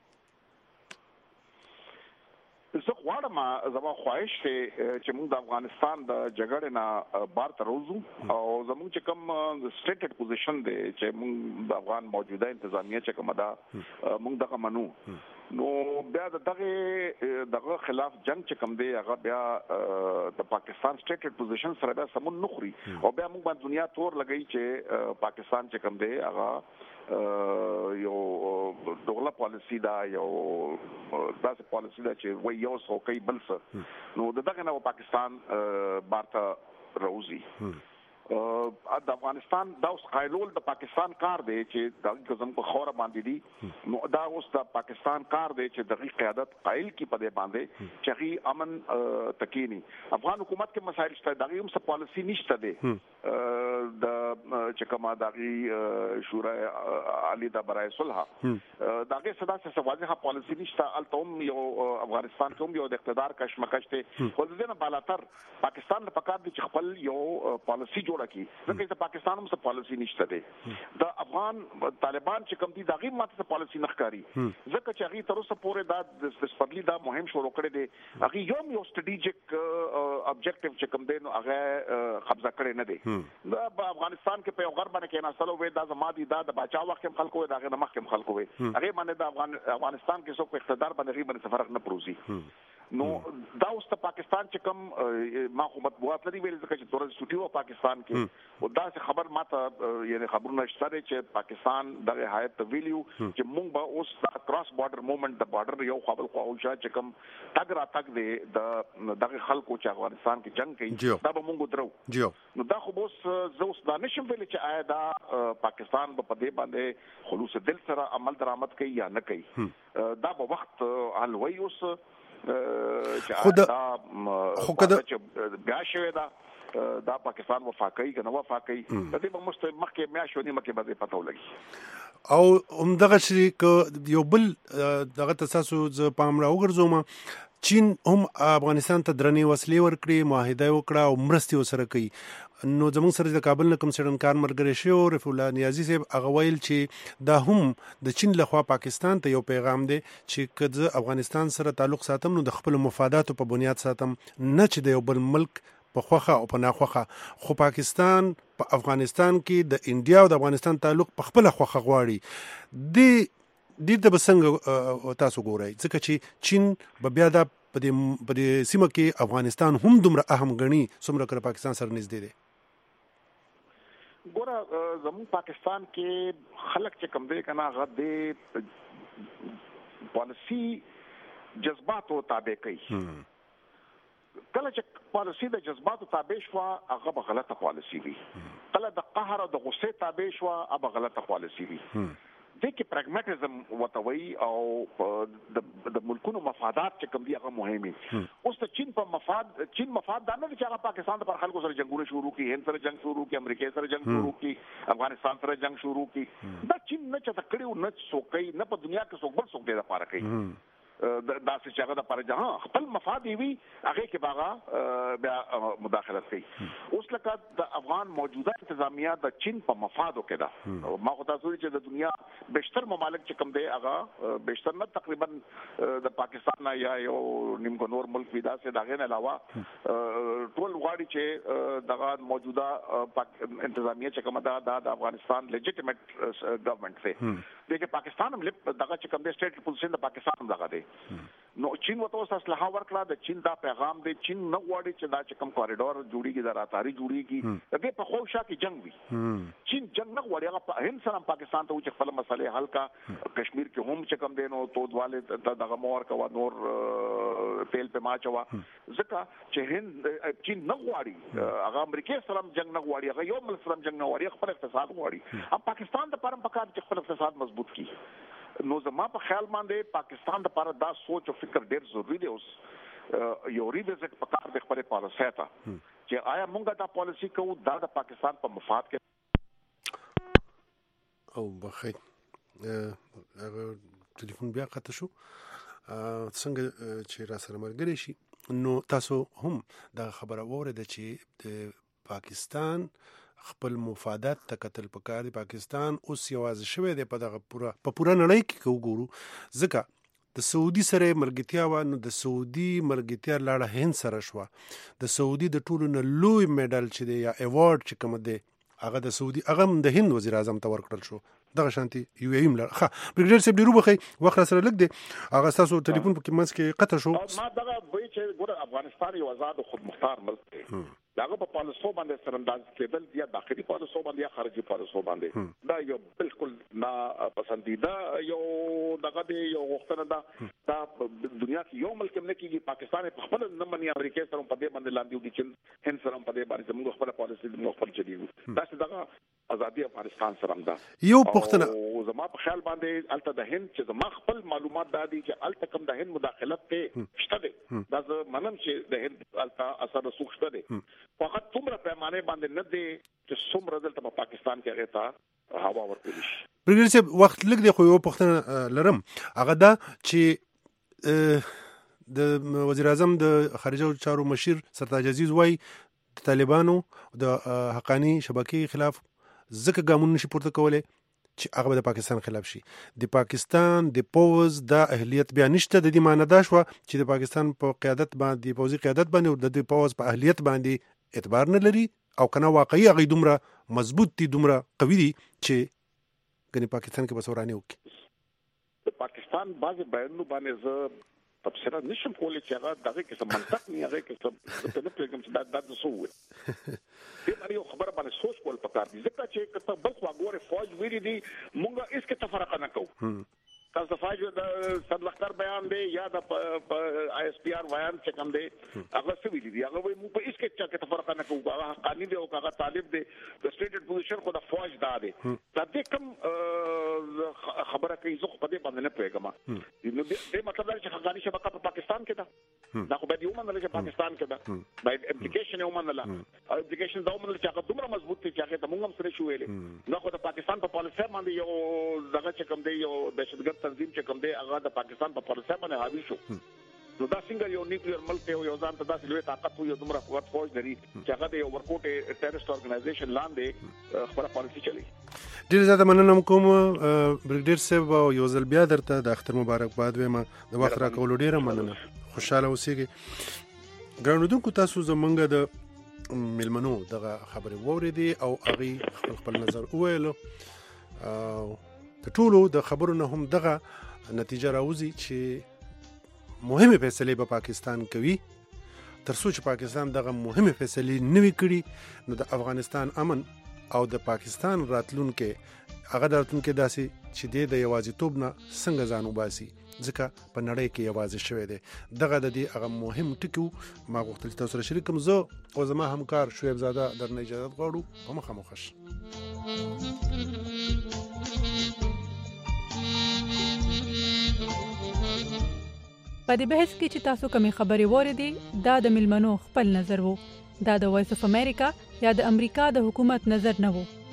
زه غواړم زما خواهش دی چې موږ د افغانستان د جګړې نه بار ته روزو او زموږ چې کوم سټیټډ پوزیشن دی چې موږ د افغان موجوده انتظامیه چې کومه ده موږ دغه منو نو بیا دغه خلاف جنگ چې کوم دی هغه بیا د پاکستان سټیټډ پوزیشن سره بیا سمون نخوري او بیا موږ باندې دنیا تور لګی چې پاکستان چې کوم دی هغه یو دغه پالیسی دا یو داسې پالیسی دا چې وایي یو څو کوي بل څه نو دغه نه پاکستان بارته روزي د افغانستان دا اوس قایلول د پاکستان کار دی چې د زموږ په خوره باندې دي نو دا اوس د پاکستان کار دی چې دغه قیادت قائل کی په دې باندې چې هی امن تکینی افغان حکومت کې مسایل شته دغه هم څه پالیسی نشته دی د چې کومه دغه شورای عالی د برای صلح دغه صدا څه واضحه پالیسی نشته التهم یو افغانستان کوم یو د اقتدار کشمکش ته خو ځنه بالاتر پاکستان په کار دي چې خپل یو پالیسی جوړه کی ځکه چې پاکستان هم څه پالیسی نشته دی د افغان طالبان چې کوم دي دغه ماته څه پالیسی نخکاری ځکه چې هغه تر اوسه پورې دا د سپرلی دا مهم شروع کړی دی هغه یو سټریټیجیک ابجیکټیو چې کوم دی نو هغه قبضه کړی نه دی دا افغانستان کې په غرب باندې کې ناسلو وې دا زما دي دا د بچاو وخت هم خلکو دا غیر مخ هم خلکو وې هغه باندې د افغانستان کې څوک اقتدار باندې غیبن فرق نه پروزي نو دا اوس ته پاکستان چې کوم ما خو مطبوعات لري ویل ځکه چې تورز سټیو پاکستان کې او دا څه خبر ماته یعنی خبرونه شته چې پاکستان دغه حایت ویلیو چې مونږ به اوس کراس بارډر موومنت د بارډر یو خبر خو او چې کوم تګ را تګ دی د دغه خلکو چې افغانستان کې جنگ کوي دا به مونږ درو نو دا خو اوس زوس دا نشم ویل چې آیا دا پاکستان په دې باندې خلوص دل سره عمل درآمد کوي یا نه کوي دا په وخت حل وای اوس
خود
خو کده بیا شوی دا پاکستان وفاقي کنه وفاقي د دې په مخکې میاشو نه مکه به پته ولګي
او همدغه شي ک یو بل دغه تاسو ز پام را وګرځوم چین هم افغانستان ته درنې وسلې ورکړي معاهده وکړه او مرستې وسره کوي نو زموږ سره د کابل نه کوم څېړنکار ملګری شوی او رفیع الله نیازي صاحب هغه ویل چې دا هم د چین لخوا پاکستان ته یو پیغام دی چې که زه افغانستان سره تعلق ساتم نو د خپل مفاداتو په بنیاد ساتم نه چې د یو بل ملک په خوخه او په ناخوخه خو پاکستان په افغانستان کې د انډیا او د افغانستان تعلق په خپل خوخه غواړي د د بسنګ تاسو ګورئ ځکه چې چین به بیا دا په دې سیمه کې افغانستان هم دومره اهم غني څومره کړ پاکستان سره نږدې دی
ګوره زموږ پاکستان کې خلک چې کم دی کنه هغه د پالیسی جذباتو تابع کوي کله چې پالیسی د جذباتو تابع شو هغه به غلطه پالیسی وي کله د قهر او د غصې تابع شو هغه غلطه پالیسی وي د کې پراګماټیزم وتوي او د ملکونو مفادات چې کوم دي هغه مهمي اوس ته چین مفاد دا نه چې هغه پاکستان پر خلکو سره جنگونه شروع کی هند سره جنگ شروع کی امریکا سره جنگ شروع کی افغانستان سره جنگ شروع کی دا چین نه چې تکړیو نه څوکۍ نه په دنیا کې څوک بل څوک دی لپاره کوي داسې چې هغه د پر جهان خپل مفاد وي هغه کې باغه بیا مداخلت کوي. اوس لکه د افغان موجوده انتظامیه د چین په مفادو کې ده. ما خو تاسو چې د دنیا بیشتر ممالک چې کوم دی هغه بیشتر نه تقریبا د پاکستان یا یو نیمګو نور ملک وی داسې دغه نه علاوه ټول غواړي چې دغه موجوده انتظامیه چې کومه ده د افغانستان لیجیټیمیټ ګورنمنت دی چې پاکستان هم دغه چې کوم دی سټیټ پوزیشن د پاکستان هم دغه دی. نو چین وته اسلحه ورکړه د چین دا پیغام دی چین نه غواړي چې دا چې کوم کوریډور جوړیږي د راتاري جوړیږي دغه په خوشا کې جنگ وي. چین جنگ نه غواړي هغه هند سره پاکستان ته چې خپل مسلې حل کا کشمیر کې هم چې کوم دی نو تودواله دغه مور کا نور تیل په ماچوا ځکه چې هند چین نه غواړي هغه امریکا سره جنگ نه غواړي هغه یو ملک سره جنگ نه غواړي خپل اقتصاد غواړي. اب پاکستان د پرم پکار چې خپل اقتصاد مضبوط کړي. نو زما په خیال باندې پاکستان د لپاره دا سوچ او فکر ډیر ضروری دی. اوس یو ریویزټ پکار د خپل پالیسي ته چې آیا مونږه دا پالیسي کوو دا د پاکستان په مفاد کې
او بخیر هغه ټلیفون بیا قطع شو څنګه چې را سره مرګري شي. نو تاسو هم دا خبره وره چې د پاکستان خپل مفادات ته قتل پکار دی. پاکستان اوس یوازې شوی دی په دغه پورا نړۍ کې وګورو ځکه د سعودي سره ملګرتیا و نو د سعودي ملګرتیا لاړه هند سره شو. د سعودي د ټولو نه لوی میډل چې دی یا ایوارډ چې کوم دی هغه د سعودي هغه د هند وزیر اعظم ته ورکړل شو. دغه شانتي یو ایم لر ښه بریګیډر صاحب ډیرو بخې وخت سره لګ دی هغه تاسو ټلیفون په کې منځ کې قطع شو.
ما دغه وایي چې ګوره افغانستان یو آزاد او خود مختار ملک دی. داغه په پالیسو باندې سرنداز کېدل یا داخلي پالیسو باندې یا خارجي پالیسو باندې دا یو بالکل نا پسندیده یو دغه دی یو وختونه دا دنیا کې یو ملک نه کېږي. پاکستان په خپل نه مني امریکا سره په دې باندې لاندې دي چې هند سره په دې باندې موږ خپل پالیسي موږ خپل چلیږو. دا چې دغه ازادي افغانستان سره ده
یو پختنه
او زما په خیال باندې الته د هند چې زما خپل معلومات دادي چې الته کوم د هند مداخلت ته شته دي دا منم چې د هند الته اثر رسوخ شته دي فقط څومره پیمانه باندې نه دي چې څومره دلته په پاکستان کې هغه ته هوا ورکړي شي.
بریګیډر صاحب وخت لګ دی خو یو پختنه لرم هغه دا چې د وزیر اعظم د خارجه چارو مشیر سرتاج عزیز وای د طالبانو د حقانی شبکې خلاف ځکه ګامونه نشي پورته کولای چې هغه د پاکستان خلاف شي. د پاکستان د پوز د اهلیت بیا نشته. د دې معنی دا شو چې د پاکستان په قیادت باندې پوزي قیادت باندې او د پوز په اهلیت باندې اعتبار نه لري او کنه واقعي هغه دومره مضبوط دي دومره قوي دي چې ګنې پاکستان کې بسورانه وکړي.
د پاکستان بعض بیانونه باندې زه تفسیر نشم کولای چې هغه دغه کې څه منطق نه هغه کې څه په پیغام چې دا د سوې دې باندې یو خبره باندې سوچ کول پکار دي ځکه چې کته بل خو غوړې فوج ویری دي مونږه اس کې تفرقه نه کوو. تاسو د فوج د صدلختر بیان دی یا د آی اس پی آر بیان چې کوم دی هغه څه ویلي دي هغه وایي موږ په اس کې تفرقه نه کوو. هغه قانوني دی او هغه طالب دی د سټیټ پوزیشن خو د فوج دا دی دا دې کوم خبره کوي زه په دې باندې نه پوهیږم. نو دې مطلب دا چې حقانی شبکه په پاکستان کې ده دا خو به یو منل چې پاکستان کې ده باید اپلیکیشن یو منل او اپلیکیشن دا منل چې هغه دومره مضبوط دي چې هغه ته موږ هم سره شو ویلې نو خو د پاکستان په پالیسي باندې یو دغه چې کوم دی یو دهشتګرد تنظیم چې کوم دی هغه د پاکستان په پالیسي باندې حاوی شو. نو دا څنګه یو نیوکلیر ملک ته یو ځان ته داسې لوی طاقت یو دومره قوت فوج لري چې هغه د یو ورکوټ ټیرریست اورګنایزیشن لاندې خپل پالیسي چلی.
ډیر زیاته مننه کوم بریګیډر صاحب او یو ځل بیا درته د اختر مبارکباد وایم د وخت راکولو ډیره مننه. خوشاله اوسئ. ګرانودونکو تاسو زمونږ د ملمنو دغه خبرې واورېدې او هغه خپل نظر وویلو او د ټولو د خبرو نه هم دغه نتیجه راوځي چې مهمه فیصله په پاکستان کوي. تر څو چې پاکستان دغه مهمه فیصله نوي کړي نو د افغانستان امن او د پاکستان راتلونکي هغه راتلونکي داسې چې د یوازیتوب نه څنګه ځان وباسي ځکه په نړۍ کې یوازې شوی دی. دغه د دې هغه مهم ټکی ما غوښتل تاسو سره شریک کوم. زه او زما همکار شعیب زاده درنه اجازه غواړو په مخه مخش.
په دې بحث کې چې تاسو کومې خبرې واورېدې دا د ملمنو خپل نظر وو. دا د وایس اف امریکا یا د امریکا د حکومت نظر نه وو.